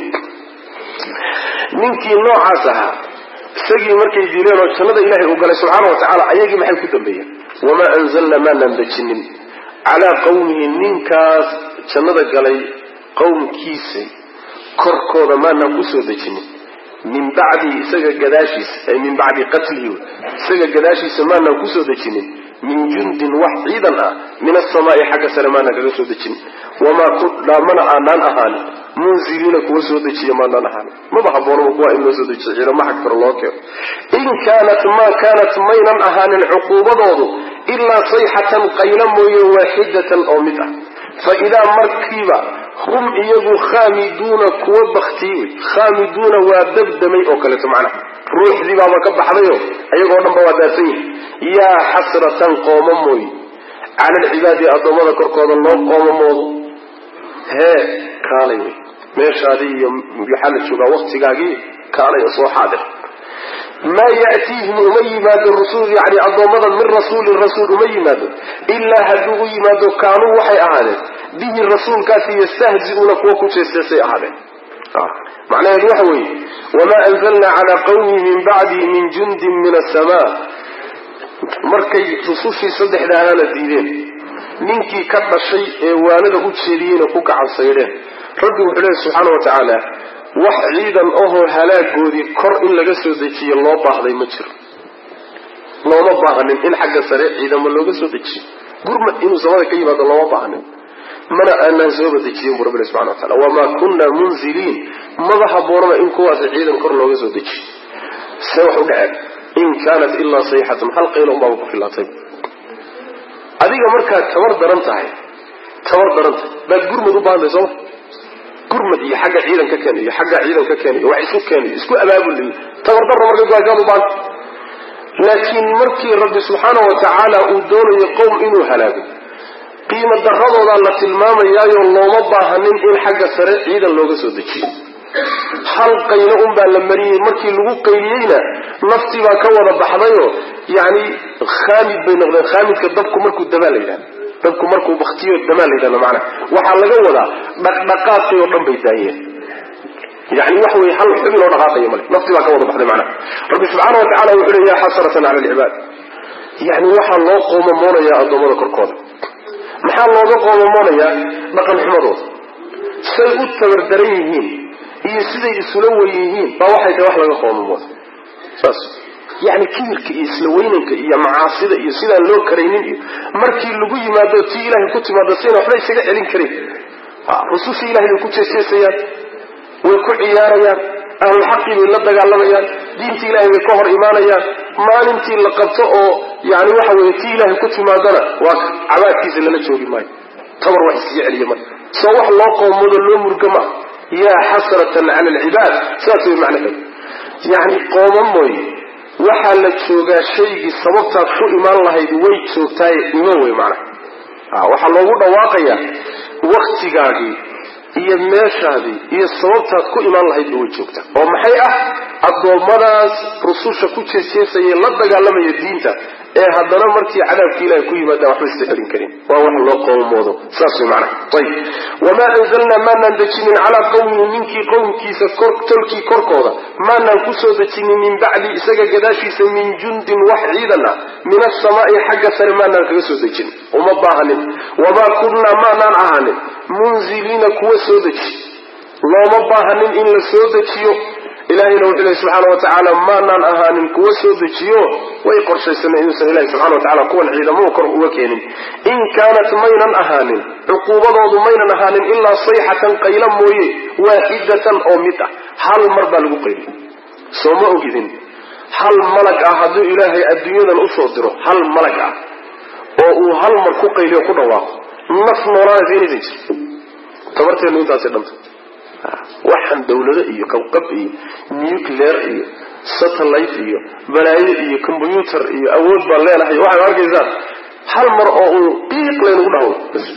ninkii noocaas ahaa isagii markay dileen oo jannada ilaahay uu galay subxaana wa tacaala ayagii maxay ku dambeeyeen wamaa anzalna maanan dejinin calaa qawmihi ninkaas jannada galay qowmkiisa korkooda maanaan kusoo dejinin min bacdihi isaga gadaashiisa ay min bacdi qatlihi isaga gadaashiisa maanaan kusoo dejinin min jundin wax ciidan ah min asamaa'i xagga sare maanaan kaga soo dejinin wamaa kunaa mana aanaan ahaanin munziliina kuwa soo dejiya maanaan ahaanin maba habboonaba kuwa in loo soo dejiyo ciidama xag karo loo keeno. in kaanat maa kaanat maynan ahaanin cuquubadoodu ilaa sayxatan qaylo mooye waaxidatan oo mid ah fa idaa markiiba hum iyagu khaamiduuna kuwa baktiyey khaamiduuna waa dabdamay oo kaleeto macnaha ruuxdii baaba ka baxdayo ayagoo dhan ba waa daadsan yihi yaa xasratan qooma mooye cala alcibaadi addoommada korkooda loo qoomamoodo hee kaalay wey meeshaadii iyo waxaa la joogaa waktigaagii kaalay oo soo xaadir. maa ya'tiihim uma yimaado rusul yani addoommada min rasuulin rasuul uma yimaado ilaa hadduu u yimaado kaanuu waxay ahaadeen bihi rasuulkaasi yastahzi'uuna kuwa ku jeesteesay ahaadeen. macnaheedu waxa weeye wamaa anzalnaa calaa qawmihi min bacdihi min jundin min asamaa. markay rusushii saddexda ahaana diideen ninkii ka dhashay ee waanada u jeediyeyna ku gacansaydheen rabbi wuxuu leehay subxaana wa tacaala wax ciidan ahoo halaagoodii kor in laga soo dejiyo loo baahday ma jiro. باهنين إن حق سريع إذا ما لوجس ودتشي قرمة إنه زمان كي هذا الله باهنين منع أن نزوب دتشيهم ربنا سبحانه وتعالى وما كنا منزلين ما ضحبورنا إن قوة عيدا كر لوجس ودتشي سوح وقعد إن كانت إلا صيحة هل قيلوا ما وقف الله طيب هذه مركها تمر درنتها تمر درنتها بل قرمة ضبان زمان قرمة هي حاجة عيدا ككاني هي حاجة عيدا ككاني وعيسو كاني اسكو أباب اللي تمر در مركها قالوا بعض لكن مركي رب سبحانه وتعالى ودون يقوم إنه هلاك قيمة درهضه الله تلمام يايو الله مباهنين إن حاجة سريع عيدا لوغا سودكي هل قينا أم بالمريه مركي لغو قيلينا نفتي باكوضا بحضيو يعني خامد بين غير خامد كدبكو مركو الدمال إذا دبكو مركو بختيو الدمال إذا معنا وحال لقوضا بقاقي وقم بيتاهيه يعني وحوي هل حبل ونغاقي ملك نفتي باكوضا بحضي معنا رب سبحانه وتعالى وحده يا حسرة على العباد يعني وحال الله قوم مونا يا أدومنا كركوضا maxaa looga qoomanayaa dhaqan xumadood say u tabardaran yihiin iyo siday isula weeyeen ba waxay tahay wax laga qoomamo saas yani kibirka iyo isla weynanka iyo macaasida iyo sida loo kareynin markii lagu yimaado tii Ilaahay ku timaado sina waxba isaga celin karin ah rususha Ilaahay ku jeesayaan way ku ciyaarayaan ahlu xaqi la dagaalamayaan diinta Ilaahay way ka hor iimaanayaan maalintii la qabto oo يعني waxa weey tii Ilaahay ku timaadana waa cabaadkiisa lala joogi maayo tabar wax si celiyo mar soo wax loo qoomado loo murgama ya hasratan ala al-ibad saasi macnaheedu yani qoomamooy waxa la jooga shaygi sababta ku imaan lahayd way joogtay ima way macna ah waxa loogu dhawaaqaya waqtigaagii iyo meeshaadii iyo sababta ku imaan lahayd way joogta oo maxay ah adoomadaas rususha ku jeesayay la dagaalamaya diinta ee haddana markii cadaabkii Ilaahay ku yimaado wax isla celin karin waa wax loo qoomoodo saas macna tayib wama anzalna ma nandajin ala qawmin minki qawmkiisa kortolki korkooda ma nan ku soo dajinin min bacdi isaga gadaashiisa min jundin waxiidana min as-samaa'i xagga sare ma nan kaga soo dajin uma baahanin wama kunna ma nan ahanin munzilina kuwa soo daji looma baahanin in la soo dajiyo إلهي نوح الله سبحانه وتعالى ما نان أهانين كوا سودجيو ويقرش السنة إنسان إلهي سبحانه وتعالى كوا العيد موكر وكينين إن كانت مينا أهانين عقوبة ضوض مينا أهانين إلا صيحة قيلا موي واحدة أو متة هل مربى الوقيل سوما أجدين هل ملك أحد إلهي الدنيا الأصدر هل ملك أو هل مركو قيل يقول واق نص نورانا فيني ذيك تبرت أنه تاسدمت waxan dawlado iyo kawqab iyo nuclear iyo satellite iyo balaayo iyo computer iyo awood baa leeyahay waxa arkaysaa hal mar oo uu qiiq leen ugu dhawo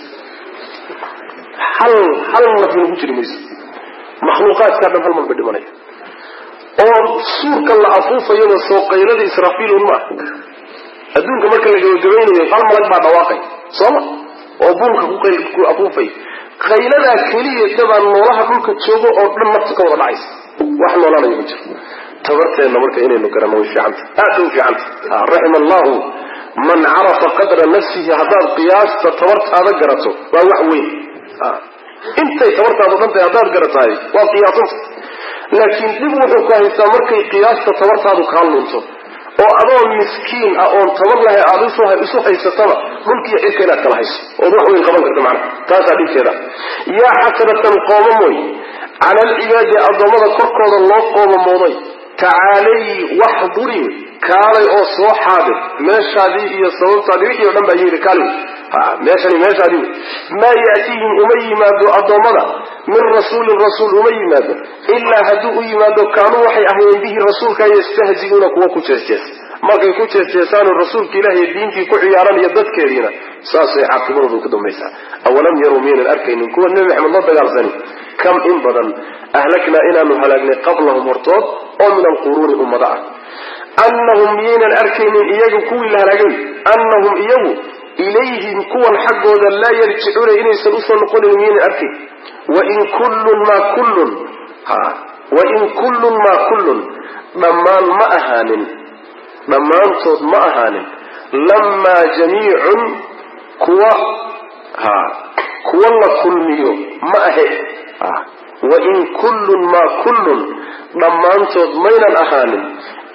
hal hal mar uu ku jirmayso makhluuqaadka dhan hal mar badhimanay oo suurka la afuufayo soo qaylada Israafiil uma adduunka marka la gabagabeynayo hal malak baa dhawaaqay soo oo bunka ku qayl ku afuufay qaylada kaliya tabaan noolaha dhulka joogo oo dhan nafta ka wada dhacays wax noolana ma jiro tabarteena marka inaynu garano way fiicanta aad u fiicanta rahimallahu man arafa qadra nafsihi hadal qiyaasta tabartaada garato waa wax weyn intay tabartaada dhantay hadal garatay waa qiyaasanta laakiin dib wuxuu ka haystaa markay qiyaasta tabartaadu ka lunto oo adoo miskiin ah oo tabar lahay aad soo hay isu haysataba dhulkii cirkeena kala hayso oo wax weyn qaban karta macna taas adinkeeda ya hasratan qawmoy ala al-ibad adamada korkooda loo qoomooday ta'aalay wahduri kaalay oo soo xaadir meeshaadii iyo sababtaadii iyo dhan baa yiri kaalay ha meeshani meeshaadii ma yaatihim umaymaadu adamada min rasuul rasuul umaymaadu illa hadu umaymaadu kaanu waxay ahaayeen bihi rasuulka yastahziuna kuwa ku jeesjees markay ku jeesjeesaan rasuulka Ilaahay diintii ku ciyaaran iyo dadkeedina saasay caaqibadu ku dambaysaa awalam yaru min al-arkayn kuwa nabi Muhammad dagaalsan kam in badan ahlakna inanu halagnay qablahum hortood oo min al-qurun ummada annahum min al-arkayn iyagu kuwi la halagay annahum iyagu ilayhim kuwan xaqooda la yarji'una inaysan u soo noqonin min al-arkayn wa in kullun ma kullun ha wa in kullun ma kullun dhamaan ma ahaanin dhamaantood ma ahaanin lamma jamiicun kuwa ha kuwa la kulmiyo ma ahe ha wa in kullun ma kullun dhamaantood maynan ahaanin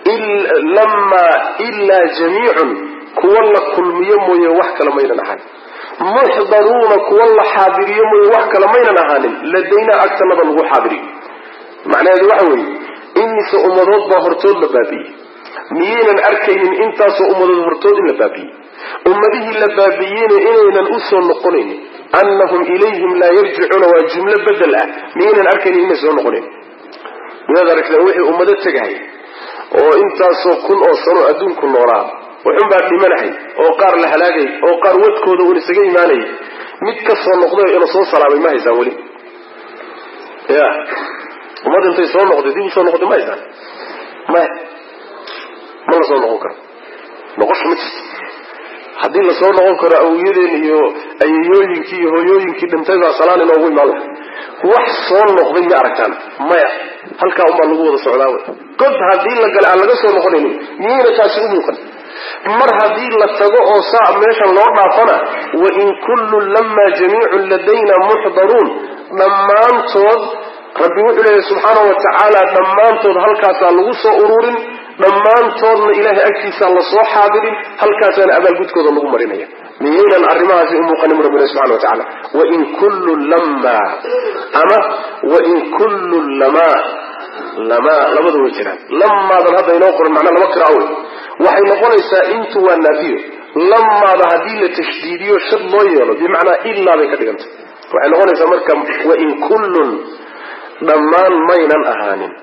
لما إلا جميع كولا كل ميمو يوحك لمين نحن محضرون كولا حاضر يمو يوحك لمين نحن لدينا أكثر نظر حاضرين معنى هذا وحوي إني سأمضض ظهرتون لبابي ميين أركين إنت سأمضض ظهرتون لبابي أمده اللبابيين إننا الأسر النقلين أنهم إليهم لا يرجعون والجملة بدلة ميين أركين إننا سأنقلين لهذا رك لوحي أمده تجاهي وإنت سأكون أصنع أدون كل وراء وحن بعد لمنعي وقار لهلاقي وقار ودكو دون سجي ماني متكسر النقضة إلى صوت صلابي ما يزاولي يا وماذا انت يصور النقضة دي وصور النقضة ما يزال ما ما نصور النقضة نقش متست haddii la soo noqon karo awiyadeen iyo ayooyinkii iyo hooyooyinkii dhintay baa salaan inoo weyn mal wax soo noqday ma aragtaan maya halka uma lagu wada socdaa way god hadii la gal aan laga soo noqonin miyayna taasi u muuqan mar hadii la tago oo saa meeshan loo dhaafana wa in kullu lamma jami'un ladayna muhdarun dhammaantood rabbi wuxuu leeyahay subhanahu wa ta'ala dhammaantood halkaas lagu soo ururin dhammaantoodna ilaahay agtiisa la soo xaadirin halkaasna abaalgudkooda lagu marinaya miyaynan arrimahaasi u muuqanin rabbi subhanahu wa ta'ala wa in kullu lamma ama wa in kullu lama lama labadu way jiraan lamma dan hada inoo qoran macna laba kiraawo waxay noqonaysaa intu waa nafiyo lamma da hadii la tashdiidiyo shad loo yeelo bi macna illa bay ka dhiganta waxay noqonaysaa marka wa in kullu dhammaan maynan ahaanin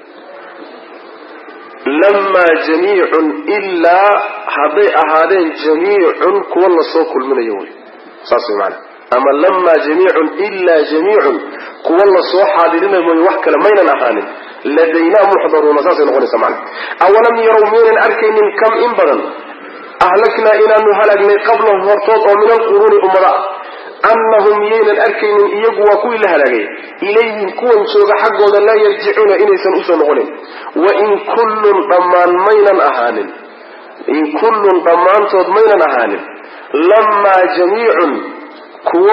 لما جميع إلا هذي أهادين جميع كل صوك من يوم صاصي معنا أما لما جميع إلا جميع كل صوك حاضرين من يوحك لمين الأهانين لدينا محضرون صاصي نقول سمعنا أولم يروا من أركين كم إنبرا أهلكنا إلى نهلكنا قبلهم ورطوط ومن القرون أمراء أنهم ين الأركين يجوا كل هلاجي إليهم كون سوق حقه لا يرجعون إلى سنوسن غلين وإن كل ضمان مينا أهان إن كل ضمان صد مينا أهان لما جميع كو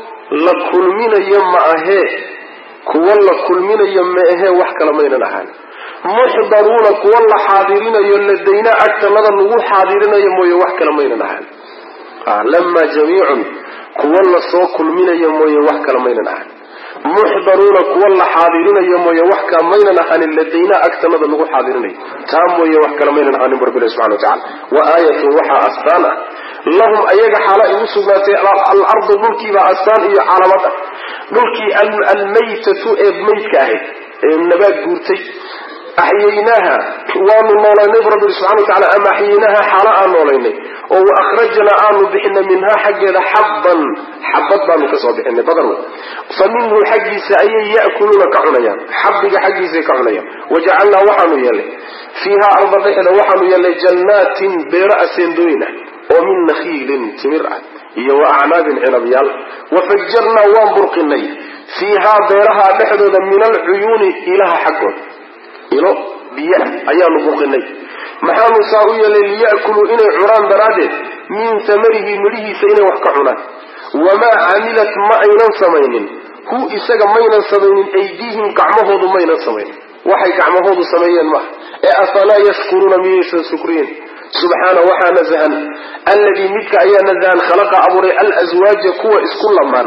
لكل من يم أهه كو لكل من يم أهه وحكى لمينا أهان محضرون كو حاضرين يلدينا أكثر من النور حاضرين يم وحكى لمينا أهان آه لما جميع كولا سو كل من يموي وحكا لمينا نحن محضرون كولا حاضرين يموي وحكا مينا نحن الذين أكتمد اللغو حاضرين تاموي وحكا لمينا نحن برب الله سبحانه وتعالى وآية وحا أسبانا لهم أيها حالاء يسوبات الأرض ملكي وأسبان إيا عالمات ملكي الميتة إذ ميت كاهد النبات قورتي أحييناها وأن نوليني برب الله سبحانه وتعالى أما أحييناها حالاء نوليني وأخرجنا آن بحنا منها حقا حبا حبا مكسوا بحنا بدروا فمنه حقي سأي يأكلون كعنيا حبك حقي زي كعنيا وجعلنا وحنو يلي فيها أرض بحنا وحنو يلي جنات برأس دوينة ومن نخيل تمرأة وأعناب عنبيال وفجرنا وانبرقني فيها بيرها بحدود من العيون إلها حقون إلو بيئة أيام برقني محام ساوية ليأكلوا إني عران برادة من ثمره مريه سإني وحكعنا وما عملت ما أينا سمين هو إساق مينا سمين أيديهم كعمهود مينا سمين وحي كعمهود سمين ما أفلا يشكرون ميس السكرين سبحانه وحا نزهن الذي متك أيا نزهن خلق أبوري الأزواج كوة إسكول لمان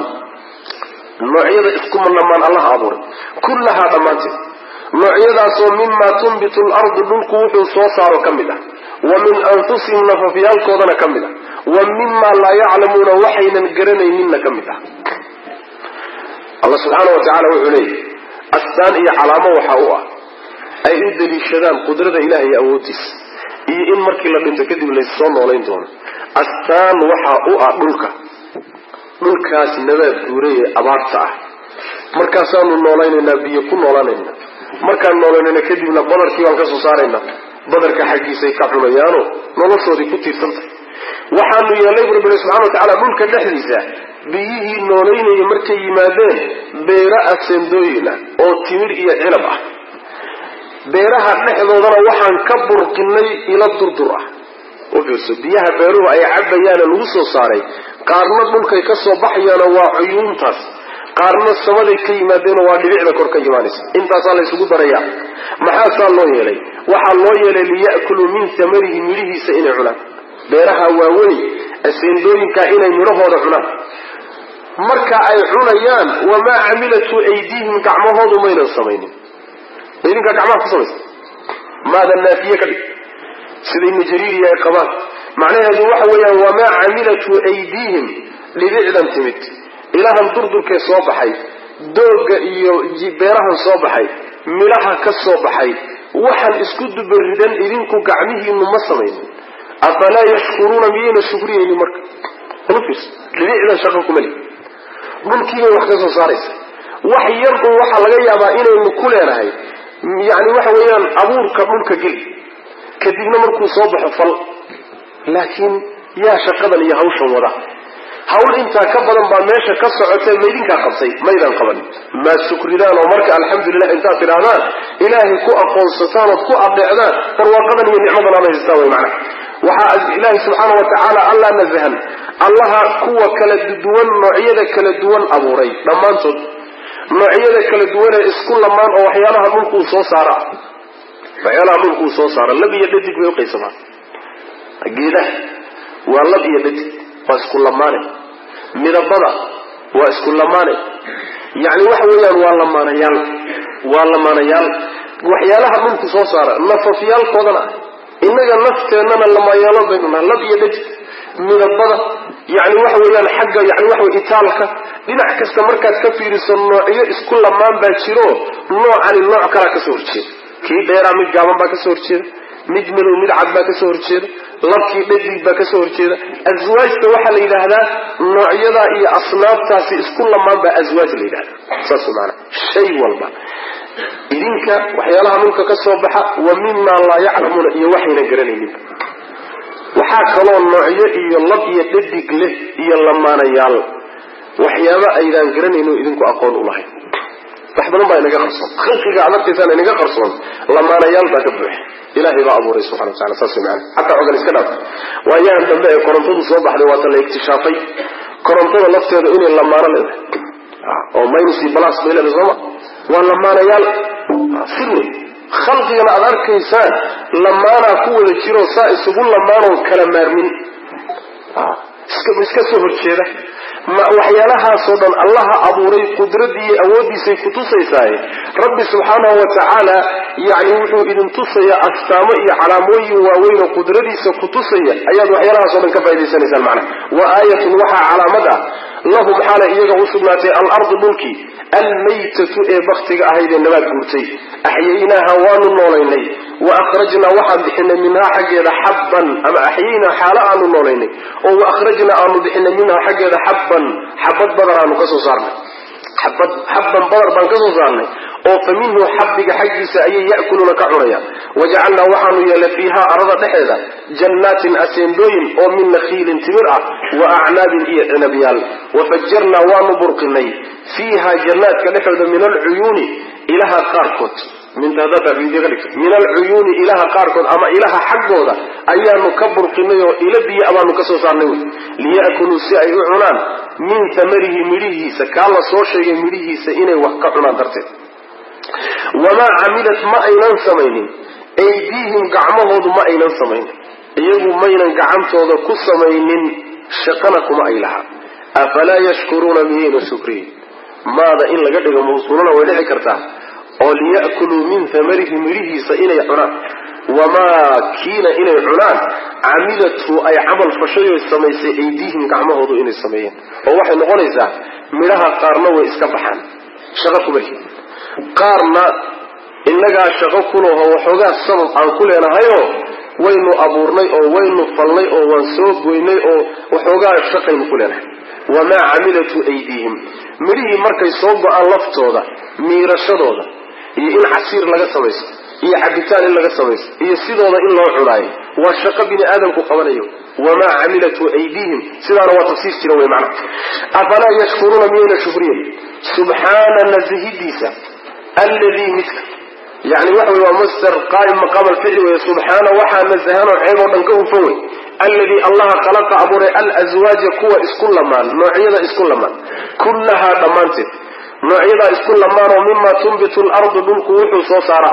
النوعية إسكول لمان الله أبوري كلها ضمانته نوعيداس مما تنبت الأرض بالقوح صوصار كمدا ومن أنفسهم نففيال كودنا كمدا ومما لا يعلمون وحينا قرني منا كمدا الله سبحانه وتعالى وعليه الثانية علامة وحاوة أي إذا للشدان قدرة إلهي أوتيس إي إن مركي لك انت كذب ليسون ولين دون الثان وحاوة ملك ملكاس نبات دوري أبارتاه مركاسان النولين النبي يكون نولين markaan noolanayna kadibna badarkii waan ka soo saarayna badarka xaqiisay ka xumayaano noloshoodii ku tiirsantahay waxaanu yeelay rabbi subhanahu wa ta'ala mulka dhaxdiisa biyihii nooleynay markay yimaadeen beera asendooyina oo timir iyo cinab ah beeraha dhexdoodana waxaan ka burqinay ila durdur ah oo fiirso biyaha beeruhu ay cabayaan lagu soo saaray qaarna dhulkay ka soo baxayaan waa cuyuuntaas qaarna samaday ka yimaadeen waa dhibicda kor ka yimaanaysa intaas la isugu daraya maxaa saa loo yeelay waxaa loo yeelay liya'kuluu min thamarihi midhihiisa inay cunaan beeraha waaweyn aseendooyinkaa inay midhahooda cunaan marka ay cunayaan wamaa camilatu aydiihim gacmahoodu maynan samaynin idinkaa gacmaha ku samaysa maadan naafiye ka dhig sida ibnu jariiriya ay qabaan macnaheedu waxa weeyaan wamaa camilatu aydiihim dhibicdan timid ilahan durdurkee soo baxay dooga iyo beerahan soo baxay midhaha ka soo baxay waxaan isku dubaridan idinku gacmihiinu ma samaynin afalaa yashkuruuna miyayna shukriyaynin marka uma fiirsa dhibicdan shaqo kuma lihi dhulkiibay wax ka soo saaraysa wax yar un waxaa laga yaabaa inaynu ku leenahay yani waxa weeyaan abuurka dhulka geli kadibna markuu soo baxo fal laakiin yaa shaqadan iyo hawshan wada hawl intaa ka badan baa meesha ka socotee maydinkaa qabtay maydaan qaban maa shukridaan oo marka alxamdulilah intaad tidhaahdaan ilaahay ku aqoonsataan ood ku adeecdaan barwaaqadan iyo nicmadan alla haystaan way macna waxaa ilaahay subxaana watacaala allah nasahan allaha kuwa kala duwan noocyada kala duwan abuuray dhammaantood noocyada kala duwanee isku lamaan oo waxyaalaha dhulkuu soo saara waxyaalaha dhulkuu soo saara lab iyo dhadig bay uqaysamaan geedaha waa lab iyo dhadig waa isku lamaane midabada waa isku lamaane yani waxa weeyaan waa lamaanayaal waa lamaanayaal waxyaalaha dhulku soo saara nafafyaalkoodana innaga nafteennana lamayaalo baynu naha lab iyo dhadig midabada yani waxa weeyaan xagga yani waxa wey itaalka dhinac kasta markaad ka fiiriso noocyo isku lamaan baa jiro noocani nooc kalaa kasoo horjeeda kii dheeraa mid gaaban baa kasoo horjeeda mid madow mid cad baa kasoo horjeeda labkii dhadig baa kasoo horjeeda aswaajta waxaa la yidhaahdaa noocyadaa iyo asnaaftaasi isku lamaan baa aswaaj la yidhahdaa saas maana shay walba idinka waxyaalaha dhulka ka soo baxa wa mimaa laa yaclamuuna iyo waxayna garanayninba waxaa kaloo noocyo iyo lab iyo dhadig leh iyo lamaanayaal waxyaaba aydaan garanayno idinku aqoon u lahayn wax badan baa inaga qarsoon khalqiga aad arkaysaan inaga qarsoon lamaanayaal baa ka buuxa ilaahay baa abuuray subxana wa tacala saas macana xataa ogan iska dhaaf waayahan dambe ee korontadu soo baxday waata la iktishaafay korontada lafteeda inay lamaano leedahay oo minus iyo plus bay leedahay sooma waa lamaanayaal sir wey khalqigana aad arkaysaan lamaanaa ku wada jiro saa isugu lamaanoo kala maarmin iska soo horjeeda waxyaalahaasoo dhan allaha abuuray qudraddii iyo awooddiisay ku tusaysaaye rabbi subxaanahu wa tacaala yani wuxuu idin tusayaa astaamo iyo calaamooyin waaweyn oo qudradiisa ku tusaya ayaad waxyaalahaasoo dhan ka faa'idaysanaysaan macnaha wa aayatun waxaa calaamad ah lahum xaalay iyaga u sugnaatay alardu dhulkii almaytatu ee baktiga ahaydee nabaad guurtay axyaynaaha waanu noolaynay wa akhrajnaa waxaan bixinay minhaa xaggeeda xabban ama axyaynaa xaalo aanu noolaynay oo wa akhrajnaa aanu bixinay minhaa xaggeeda xabban xabad badar aanu kasoo saarnay xabad xabban badar baan kasoo saarnay oo fa minhu xabbiga xaggiisa ayay ya'kuluuna ka cunayaan wajacalnaa waxaanu yeelay fiihaa arada dhexeeda jannaatin aseendooyin oo min nakhiilin timir ah wa acnaabin iyo cinabyaal wafajarnaa waanu burqinay fiiha jannaadka dhexooda min alcuyuuni ilaha qaarkood min alcuyuuni ilaha qaarkood ama ilaha xaggooda ayaanu ka burqinay oo ila biyo abaanu kasoo saarnay wy liya'kuluu si ay u cunaan min tamarihi midhihiisa kaa la soo sheegay midhihiisa inay wax ka cunaan darteed wamaa camilat ma aynan samaynin aydiihim gacmahoodu ma aynan samaynin iyagu maynan gacantooda ku samaynin shaqana kuma ay lahaa afalaa yashkuruuna miyayna shukriyin maada in laga dhigo mawsuulana way dhici kartaa oo liya'kuluu min tamarihi midhihiisa inay cunaan wamaa kiina inay cunaan camilathu ay camal fashayoy samaysay aydiihim gacmahoodu inay sameeyeen oo waxay noqonaysaa midhaha qaarna way iska baxaan shaqo kuma lihin qaarna innagaa shaqo kulaho waxoogaa sabab aan ku leenahayoo waynu abuurnay oo waynu falnay oo waan soo goynay oo waxoogaa shaqaynu ku leenahay wamaa camilatu aydiihim midhihii markay soo go-aan laftooda miirashadooda iyo in casiir laga samaysto iyo cabitaan in laga samaysto iyo sidooda in loo cunaayo waa shaqo bini aadamku qabanayo wamaa camilatu aydiihim sidaana waa tafsiir jira wey macna afalaa yashkuruuna miyayna shukriyen subxaana nasahidiisa alladii midka yani waxa wey waa masdar qaa'im maqaam alficli wey subxaana waxaa nasahanoo ceeb oo dhan ka hufan wey alladii allaha khalaqa abuuray alazwaaja kuwa isku lamaan noocyada isku lamaan kullahaa dhammaanteed noocyadaa isku lamaanoo mimaa tunbitu lardu dhulku wuxuu soo saaraa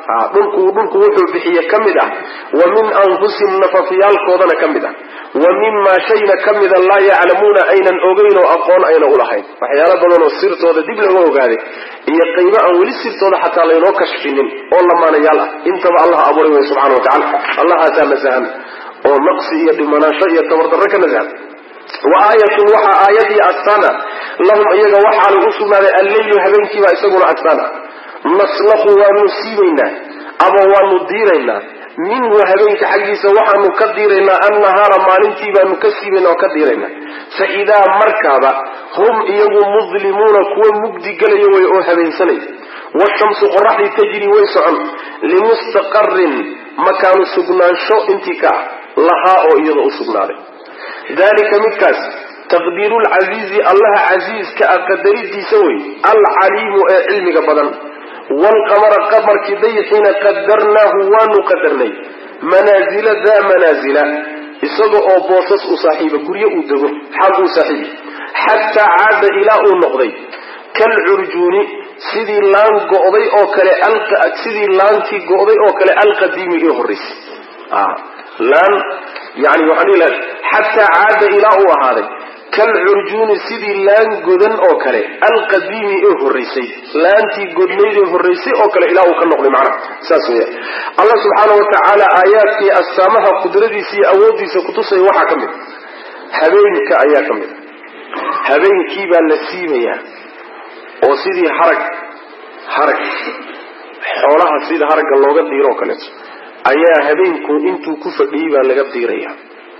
dhulku dhulku wuxuu bixiye kamid ah wa min anfusihim nafafiyaalkoodana kamid ah wa mimma shayna kamid ah laa yaclamuuna aynan ogeyn oo aqoon ayna u lahayn waxyaalo badan oo sirtooda dib laga ogaaday iyo qaybo aan weli sirtooda xataa laynoo kashfinin oo lamaanayaal ah intaba allah abuuray way subxaana wa tacaala allahaasaa nasahan oo naqsi iyo dhimanaansho iyo tabardarro ka nasahan wa aayatun waxaa aayadii astaana lahum iyaga waxaanu u sugnaaday alleylu habeenkiibaa isaguna astaana naslaqu waanu siibaynaa ama waanu diiraynaa minhu habeenka xaggiisa waxaanu ka diiraynaa annahaara maalintii baanu ka siibaynaa oo ka diiraynaa fa idaa markaaba hum iyagu mudlimuuna kuwa mugdi gelaya way oo habeensanaya washamsu qoraxdii tajri way socon limustaqarin makaanu sugnaansho intii ka ah lahaa oo iyada u sugnaaday dalika midkaas taqdiiru lcasiizi allaha casiiska ah qadaridiisa wey alcaliimu ee cilmiga badan waalqamara qamarkii dayixiina qadarnaahu waanu qadarnay manaazila daa manaazila isaga oo boosas u saaxiiba guryo uu dego xaal uu saaxiibi xataa caada ilaa uu noqday kalcurjuuni sidii laan go'day oo kale sidii laantii go'day oo kale alqadiimi ee horraysay laan yani waxaan ilahay xataa caada ilaa uu ahaaday kalcurjuuni sidii laan godan oo kale alqadiimi ee horraysay laantii godnayd ee horraysay oo kale ilaa uu ka noqday macnaha saas weya allah subxaana wa tacaala aayaadkii astaamaha qudradiisa iyo awooddiisa kutusaya waxaa ka mid habeenka ayaa ka mid habeenkii baa la siibayaa oo sidii harag harag xoolaha sida haragga looga diiro oo kaleeto ayaa habeenku intuu ku fadhiyey baa laga diiraya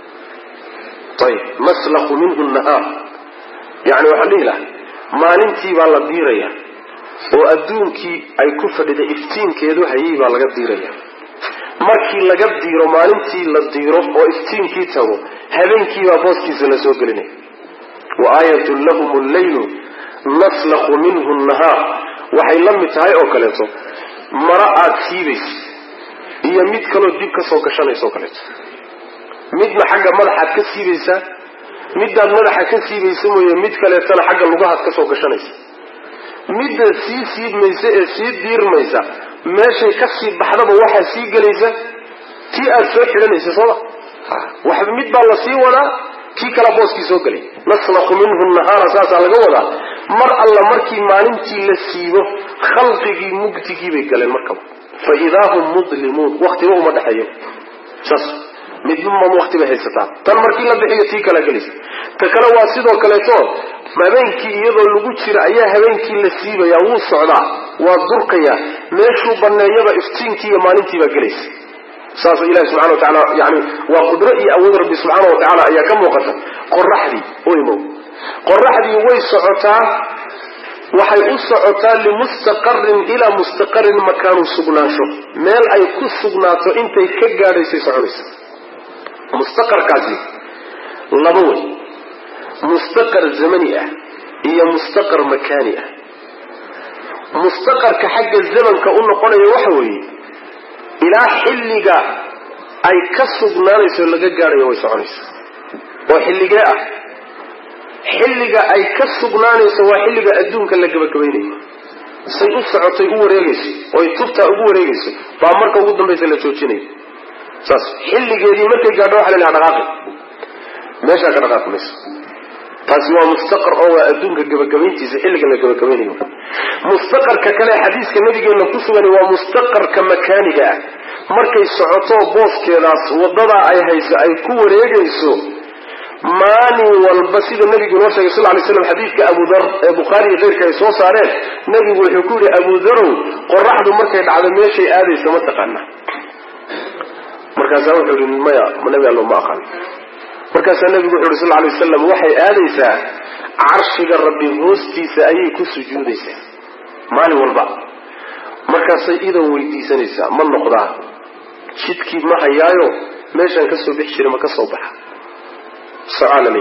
ayib maslaqu minhu nahaar yani waxaan dhihi laha maalintii baa la diiraya oo adduunkii ay ku fadhiday iftiinkeedu hayay baa laga diiraya markii laga diiro maalintii la diiro oo iftiinkii tago habeenkii baa booskiisa la soo gelinaya wa aayatun lahum alleylu naslaqu minhu nahaar waxay la mid tahay oo kaleeto mara aad siibaysa iyo mid kaloo dib ka soo gashanaysa oo kaleeto midna xagga madaxaad ka siibaysaa middaad madaxa ka siibaysa mooye mid kaleetana xagga lugahaad ka soo gashanaysa midda sii siibmaysa ee sii diirmaysa meeshay ka sii baxdaba waxaa sii gelaysa tii aad soo xidhanaysa sooma waxba mid baa la sii wadaa kii kala booskii soo gelay naslaqu minhu nahaara saasaa laga wadaa mar alla markii maalintii la siibo khalqigii mugdigii bay galeen markaba fa idaa hum mudlimuun waktiba uma dhexeeyo saas midnuma wakti bay haysataa tan markii la bixiyo tii kala gelaysa ta kale waa sidoo kaleeto habeenkii iyadoo lagu jira ayaa habeenkii la siibaya wuu socdaa waa durkaya meeshuu baneeyaba iftiinkii iyo maalintii baa gelaysa saas ilahi subxana wa tacaala yani waa qudro iyo awood rabbi subxaana wa tacaala ayaa ka muuqata qoraxdii oo imow qoraxdii way socotaa waxay u socotaa limustaqarin ilaa mustaqarin makaanu sugnaansho meel ay ku sugnaato intay ka gaadhaysay soconaysa mustaqarkaasi laba wey mustaqar zamani ah iyo mustaqar makaani ah mustaqarka xagga zamanka u noqonaya waxa weeye ilaa xilliga ay ka sugnaanayso laga gaadhayo way soconaysa oo xilligee ah xilliga ay ka sugnaanayso waa xilliga adduunka la gabagabaynayo say u socotay u wareegayso oy tubtaa ugu wareegayso baa marka ugu dambaysa la joojinayo saas xilligeedii markay gaadho waxa la ilaha dhaqaaqi meeshaa ka dhaqaaqi mayso taasi waa mustaqar oo waa adduunka gabagabayntiisa xilliga la gabagabaynayo mustaqarka kale xadiiska nabigeena ku sugan waa mustaqarka makaaniga ah markay socoto booskeedaas wadadaa ay hayso ay ku wareegayso maalin walba sida nabigu noo sheegay sal lay slam xadiidka abu dar ee bukhaari iyo keyrka ay soo saareen nabigu wuxuu ku yihi abu darow qoraxdu markay dhacdo meeshay aadaysa ma taqaana markaasaa wuxuu yihi maya nabi allo ma aqaan markaasaa nabigu wuxu yhi sal lay wasalam waxay aadaysaa carshiga rabbi hoostiisa ayay ku sujuudaysaa maalin walba markaasay idan weydiisanaysaa ma noqdaa jidkii ma hayaayo meeshaan kasoo bixi jiray ma ka soo baxa socaala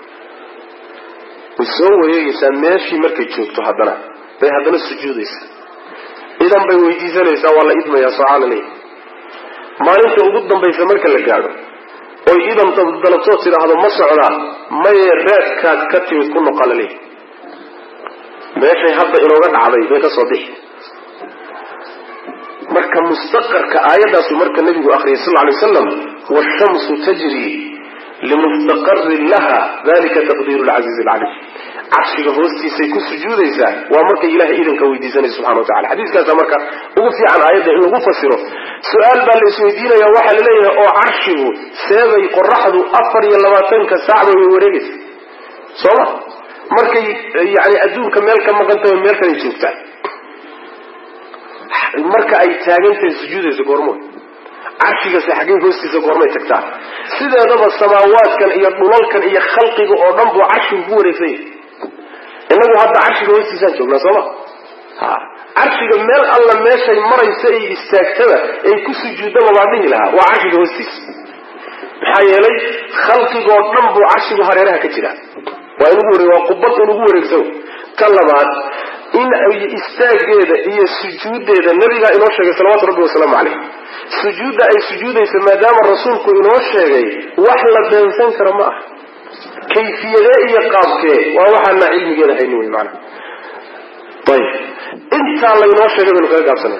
way soo wareegaysaa meeshii markay joogto haddana bay haddana sujuudaysaa idan bay weydiisanaysaa waa la idmayaa socaala ley maalinta ugu dambaysa marka la gaadho oy idan dalabtoo tidhaahdo ma socdaa maye reedkaad ka timid ku noqala ley meeshay hadda inooga dhacday bay ka soo bixi marka mustaqarka aayadaas marka nabigu akhriyay sallallahu alayhi wasallam washamsu tajri limustaqarrin laha dhalika taqdiru al-aziz al-alim arshiga hoostiisa ku sujuudaysa waa marka ilaahay idanka weydiisanay subhanahu wa ta'ala xadiiskaas marka ugu fiican aayada in lagu fasiro su'aal baa la isweydiinaya waxa la leeyahay oo arshigu seebay qorraxdu afar iyo labaatan ka saac way wareegaysaa soo markay yaani adduunka meel ka maqanto meel kale joogtaa marka ay taagantahay sujuudaysa goormo arshiga saxagay hoostiisa goormay tagtaa sideedaba samaawaadkan iyo dhulalkan iyo khalqiga oo dhan buu arshigu ku wareegsan inagu hadda arshiga hoostiisa joognaa soo ha arshiga meel alla meeshay maraysa ay istaagtada ay ku sujuudaba waa dhihi lahaa waa arshiga hoostiisa maxaa yeelay khalqiga oo dhan buu arshigu hareeraha ka jira waa inuu wareeg waa qubad inuu wareegsan ka labaad in ay istaageeda iyo sujuudeeda nabiga inoo sheegay salawaatu rabbi wasalaamu calayh sujuuda ay sujuudaysa maadaama rasuulku inoo sheegay wax la beensan karo ma aha kayfiyadee iyo qaabkee waa waxaana cilmigeeda hayni wey macana ayib intaa laynoo sheegay baynu kaga gaabsanay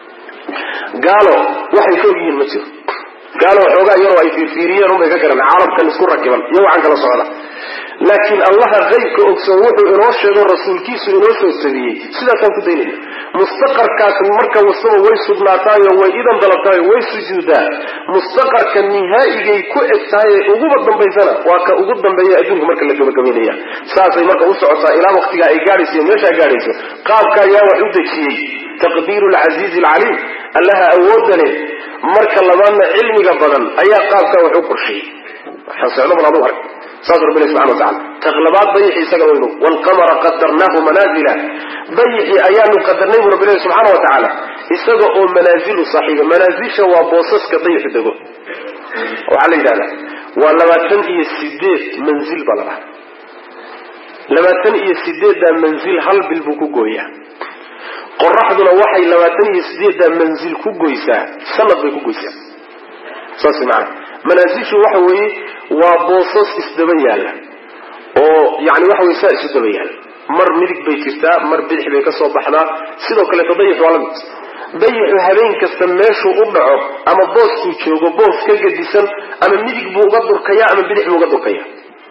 gaalo waxay ka ogyihiin ma jiro gaalo waxoogaa iyadoo ay fiirfiiriyeen unbay ka garan caalamkan isku rakiban iyo waxaan kala socda laakiin allaha qaybka ogsoon wuxuu inoo sheego rasuulkiisu inoo soo tabiyey sidaasaan ku daynayna mustaqarkaas marka wasaba way sugnaataayo way idan dalabtaayo way sujuudaa mustaqarka nihaa'igay ku egtahay ee uguba dambaysana waa ka ugu dambeeya adduunka marka la gabagabaynaya saasay marka u socotaa ilaa waqtigaa ay gaadhayso meeshaa gaadhayso qaabka ayaa wax u dejiyey taqdiiru alcasiizi alcaliim allaha awoodda leh marka labaadna cilmiga badan ayaa qaabkaa wax u qorsheeyey waxaan socdo bal adu arg saas rabbi subhanahu wa ta'ala taqlabaad bayxi isaga weynu wal qamara qadarnahu manazila bayxi ayaanu qadarnay rabbi subhanahu wa ta'ala isaga oo manaazilu saaxiiba manaazisha waa boosaska bayxi dago waxa la yiraahdaa waa labaatan iyo sideed manzil balaha labaatan iyo sideed manzil hal bil buu ku gooyaa qorraxduna waxay labaatan iyo sideed manzil ku gooysaa sanad bay ku gooysaa saas macna manaasishu waxa weeye waa boosas isdaba yaala oo yani waxa weeye saa isu daba yaala mar midig bay jirtaa mar bidix bay ka soo baxdaa sidoo kale dayax waa la mid dayaxu habeen kasta meeshuu u dhaco ama booskuu joogo boos ka gedisan ama midig buu uga durkaya ama bidix buu uga durkaya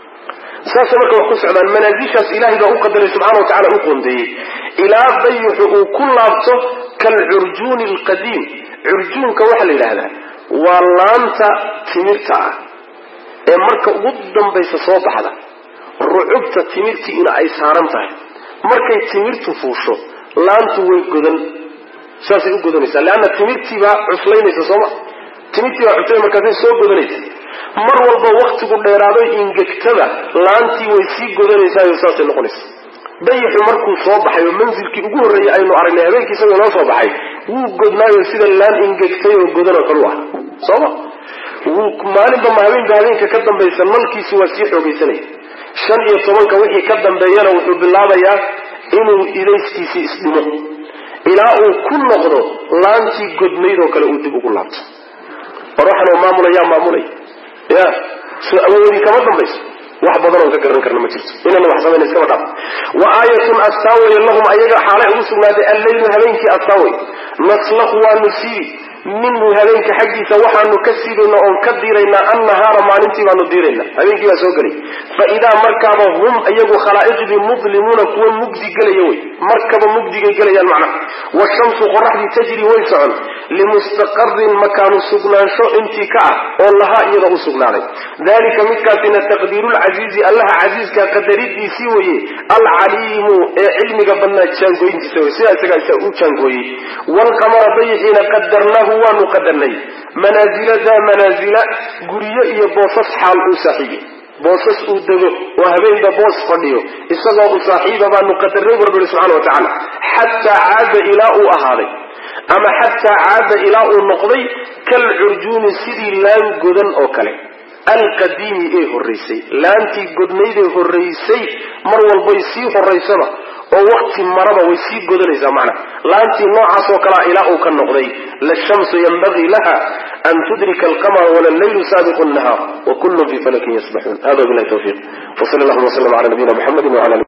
saasay marka wax ku socdaan manaasishaas ilaahay baa u qadaray subxana wa tacala u qoondeeyey ilaa dayaxu uu ku laabto kalcurjuuni alqadiim curjuunka waxaa la yidhaahdaa waa laanta timirta ah ee marka ugu dambaysa soo baxda rucubta timirtii in ay saaran tahay markay timirtu fuusho laantu way godan saasay u godanaysaa leanna timirtii baa cuslaynaysa sooma timirtii baa cuslay markaasay soo godanaysa mar walba waktigu dheeraado ingegtada laantii way sii godanaysaa saasay noqonaysa dayaxu markuu soo baxay oo manzilkii ugu horreeyay aynu aragnay habeenkii isagoo noo soo baxay wuu godnaayo sida laan ingegtay oo godan oo kale u ah sooma wuu maalinba ma habeenba habeenka ka dambaysa nalkiisu waa sii xoogaysanaya shan iyo tobanka wixii ka dambeeyana wuxuu bilaabayaa inuu ilayskiisii isdhimo ilaa uu ku noqdo laantii godnayd oo kale uu dib ugu laabto war waxaan oo maamulayaa maamulay ya soo awoodi kama dambayso wax badan oo ka garan karna ma jirto inana wax sameeyay iska wadhaa wa aayatun astaway lahum ayaga xaalay ugu sugnaaday al-layl habeenkii astaway naslahu wa nusibi minhu habeenka xaqiisa waxaanu ka siibayna oo ka diirayna annahaara maalintii baanu diirayna habeenkii baa soo galay fa idaa markaba hum ayagu khalaa'iqdi mudlimuuna kuwa mugdi galaya way markaba mugdigay galayaan macna washamsu qoraxdii tajri way socon limustaqarrin makaanu sugnaansho intii ka ah oo lahaa iyada u sugnaaday dalika midkaasina taqdiiru lcaziizi allaha casiizka qadaridiisii weye alcaliimu ee cilmiga badnaa jaangooyintiisa wey sidaa isagaa isa u jaangooyey waalqamara dayixiina qadarnaahu waanu qadarnay manaazila daa manaazila guryo iyo boosas xaal uu saaxiibay boosas uu dego oo habeenba boos fadhiyo isagoo u saaxiiba baanu qadarnay rabbi subxaana wa tacaala xataa caada ilaa uu ahaaday ama xataa caada ilaa uu noqday kalcurjuuni sidii laan godan oo kale alqadiimi ee horraysay laantii godnayd ee horraysay mar walbay sii horraysaba oo waqti maraba way sii godanaysaa macna laantii noocaas oo kalea ilaa uu ka noqday lashamsu yanbagii laha an tudrika alqamara wala allaylu saabiqu nnahaar wa kullun fii falakin yasbaxuun hada billahi tawfiiq wa sala allahuma wasalam cala nabiyina muxamedin wala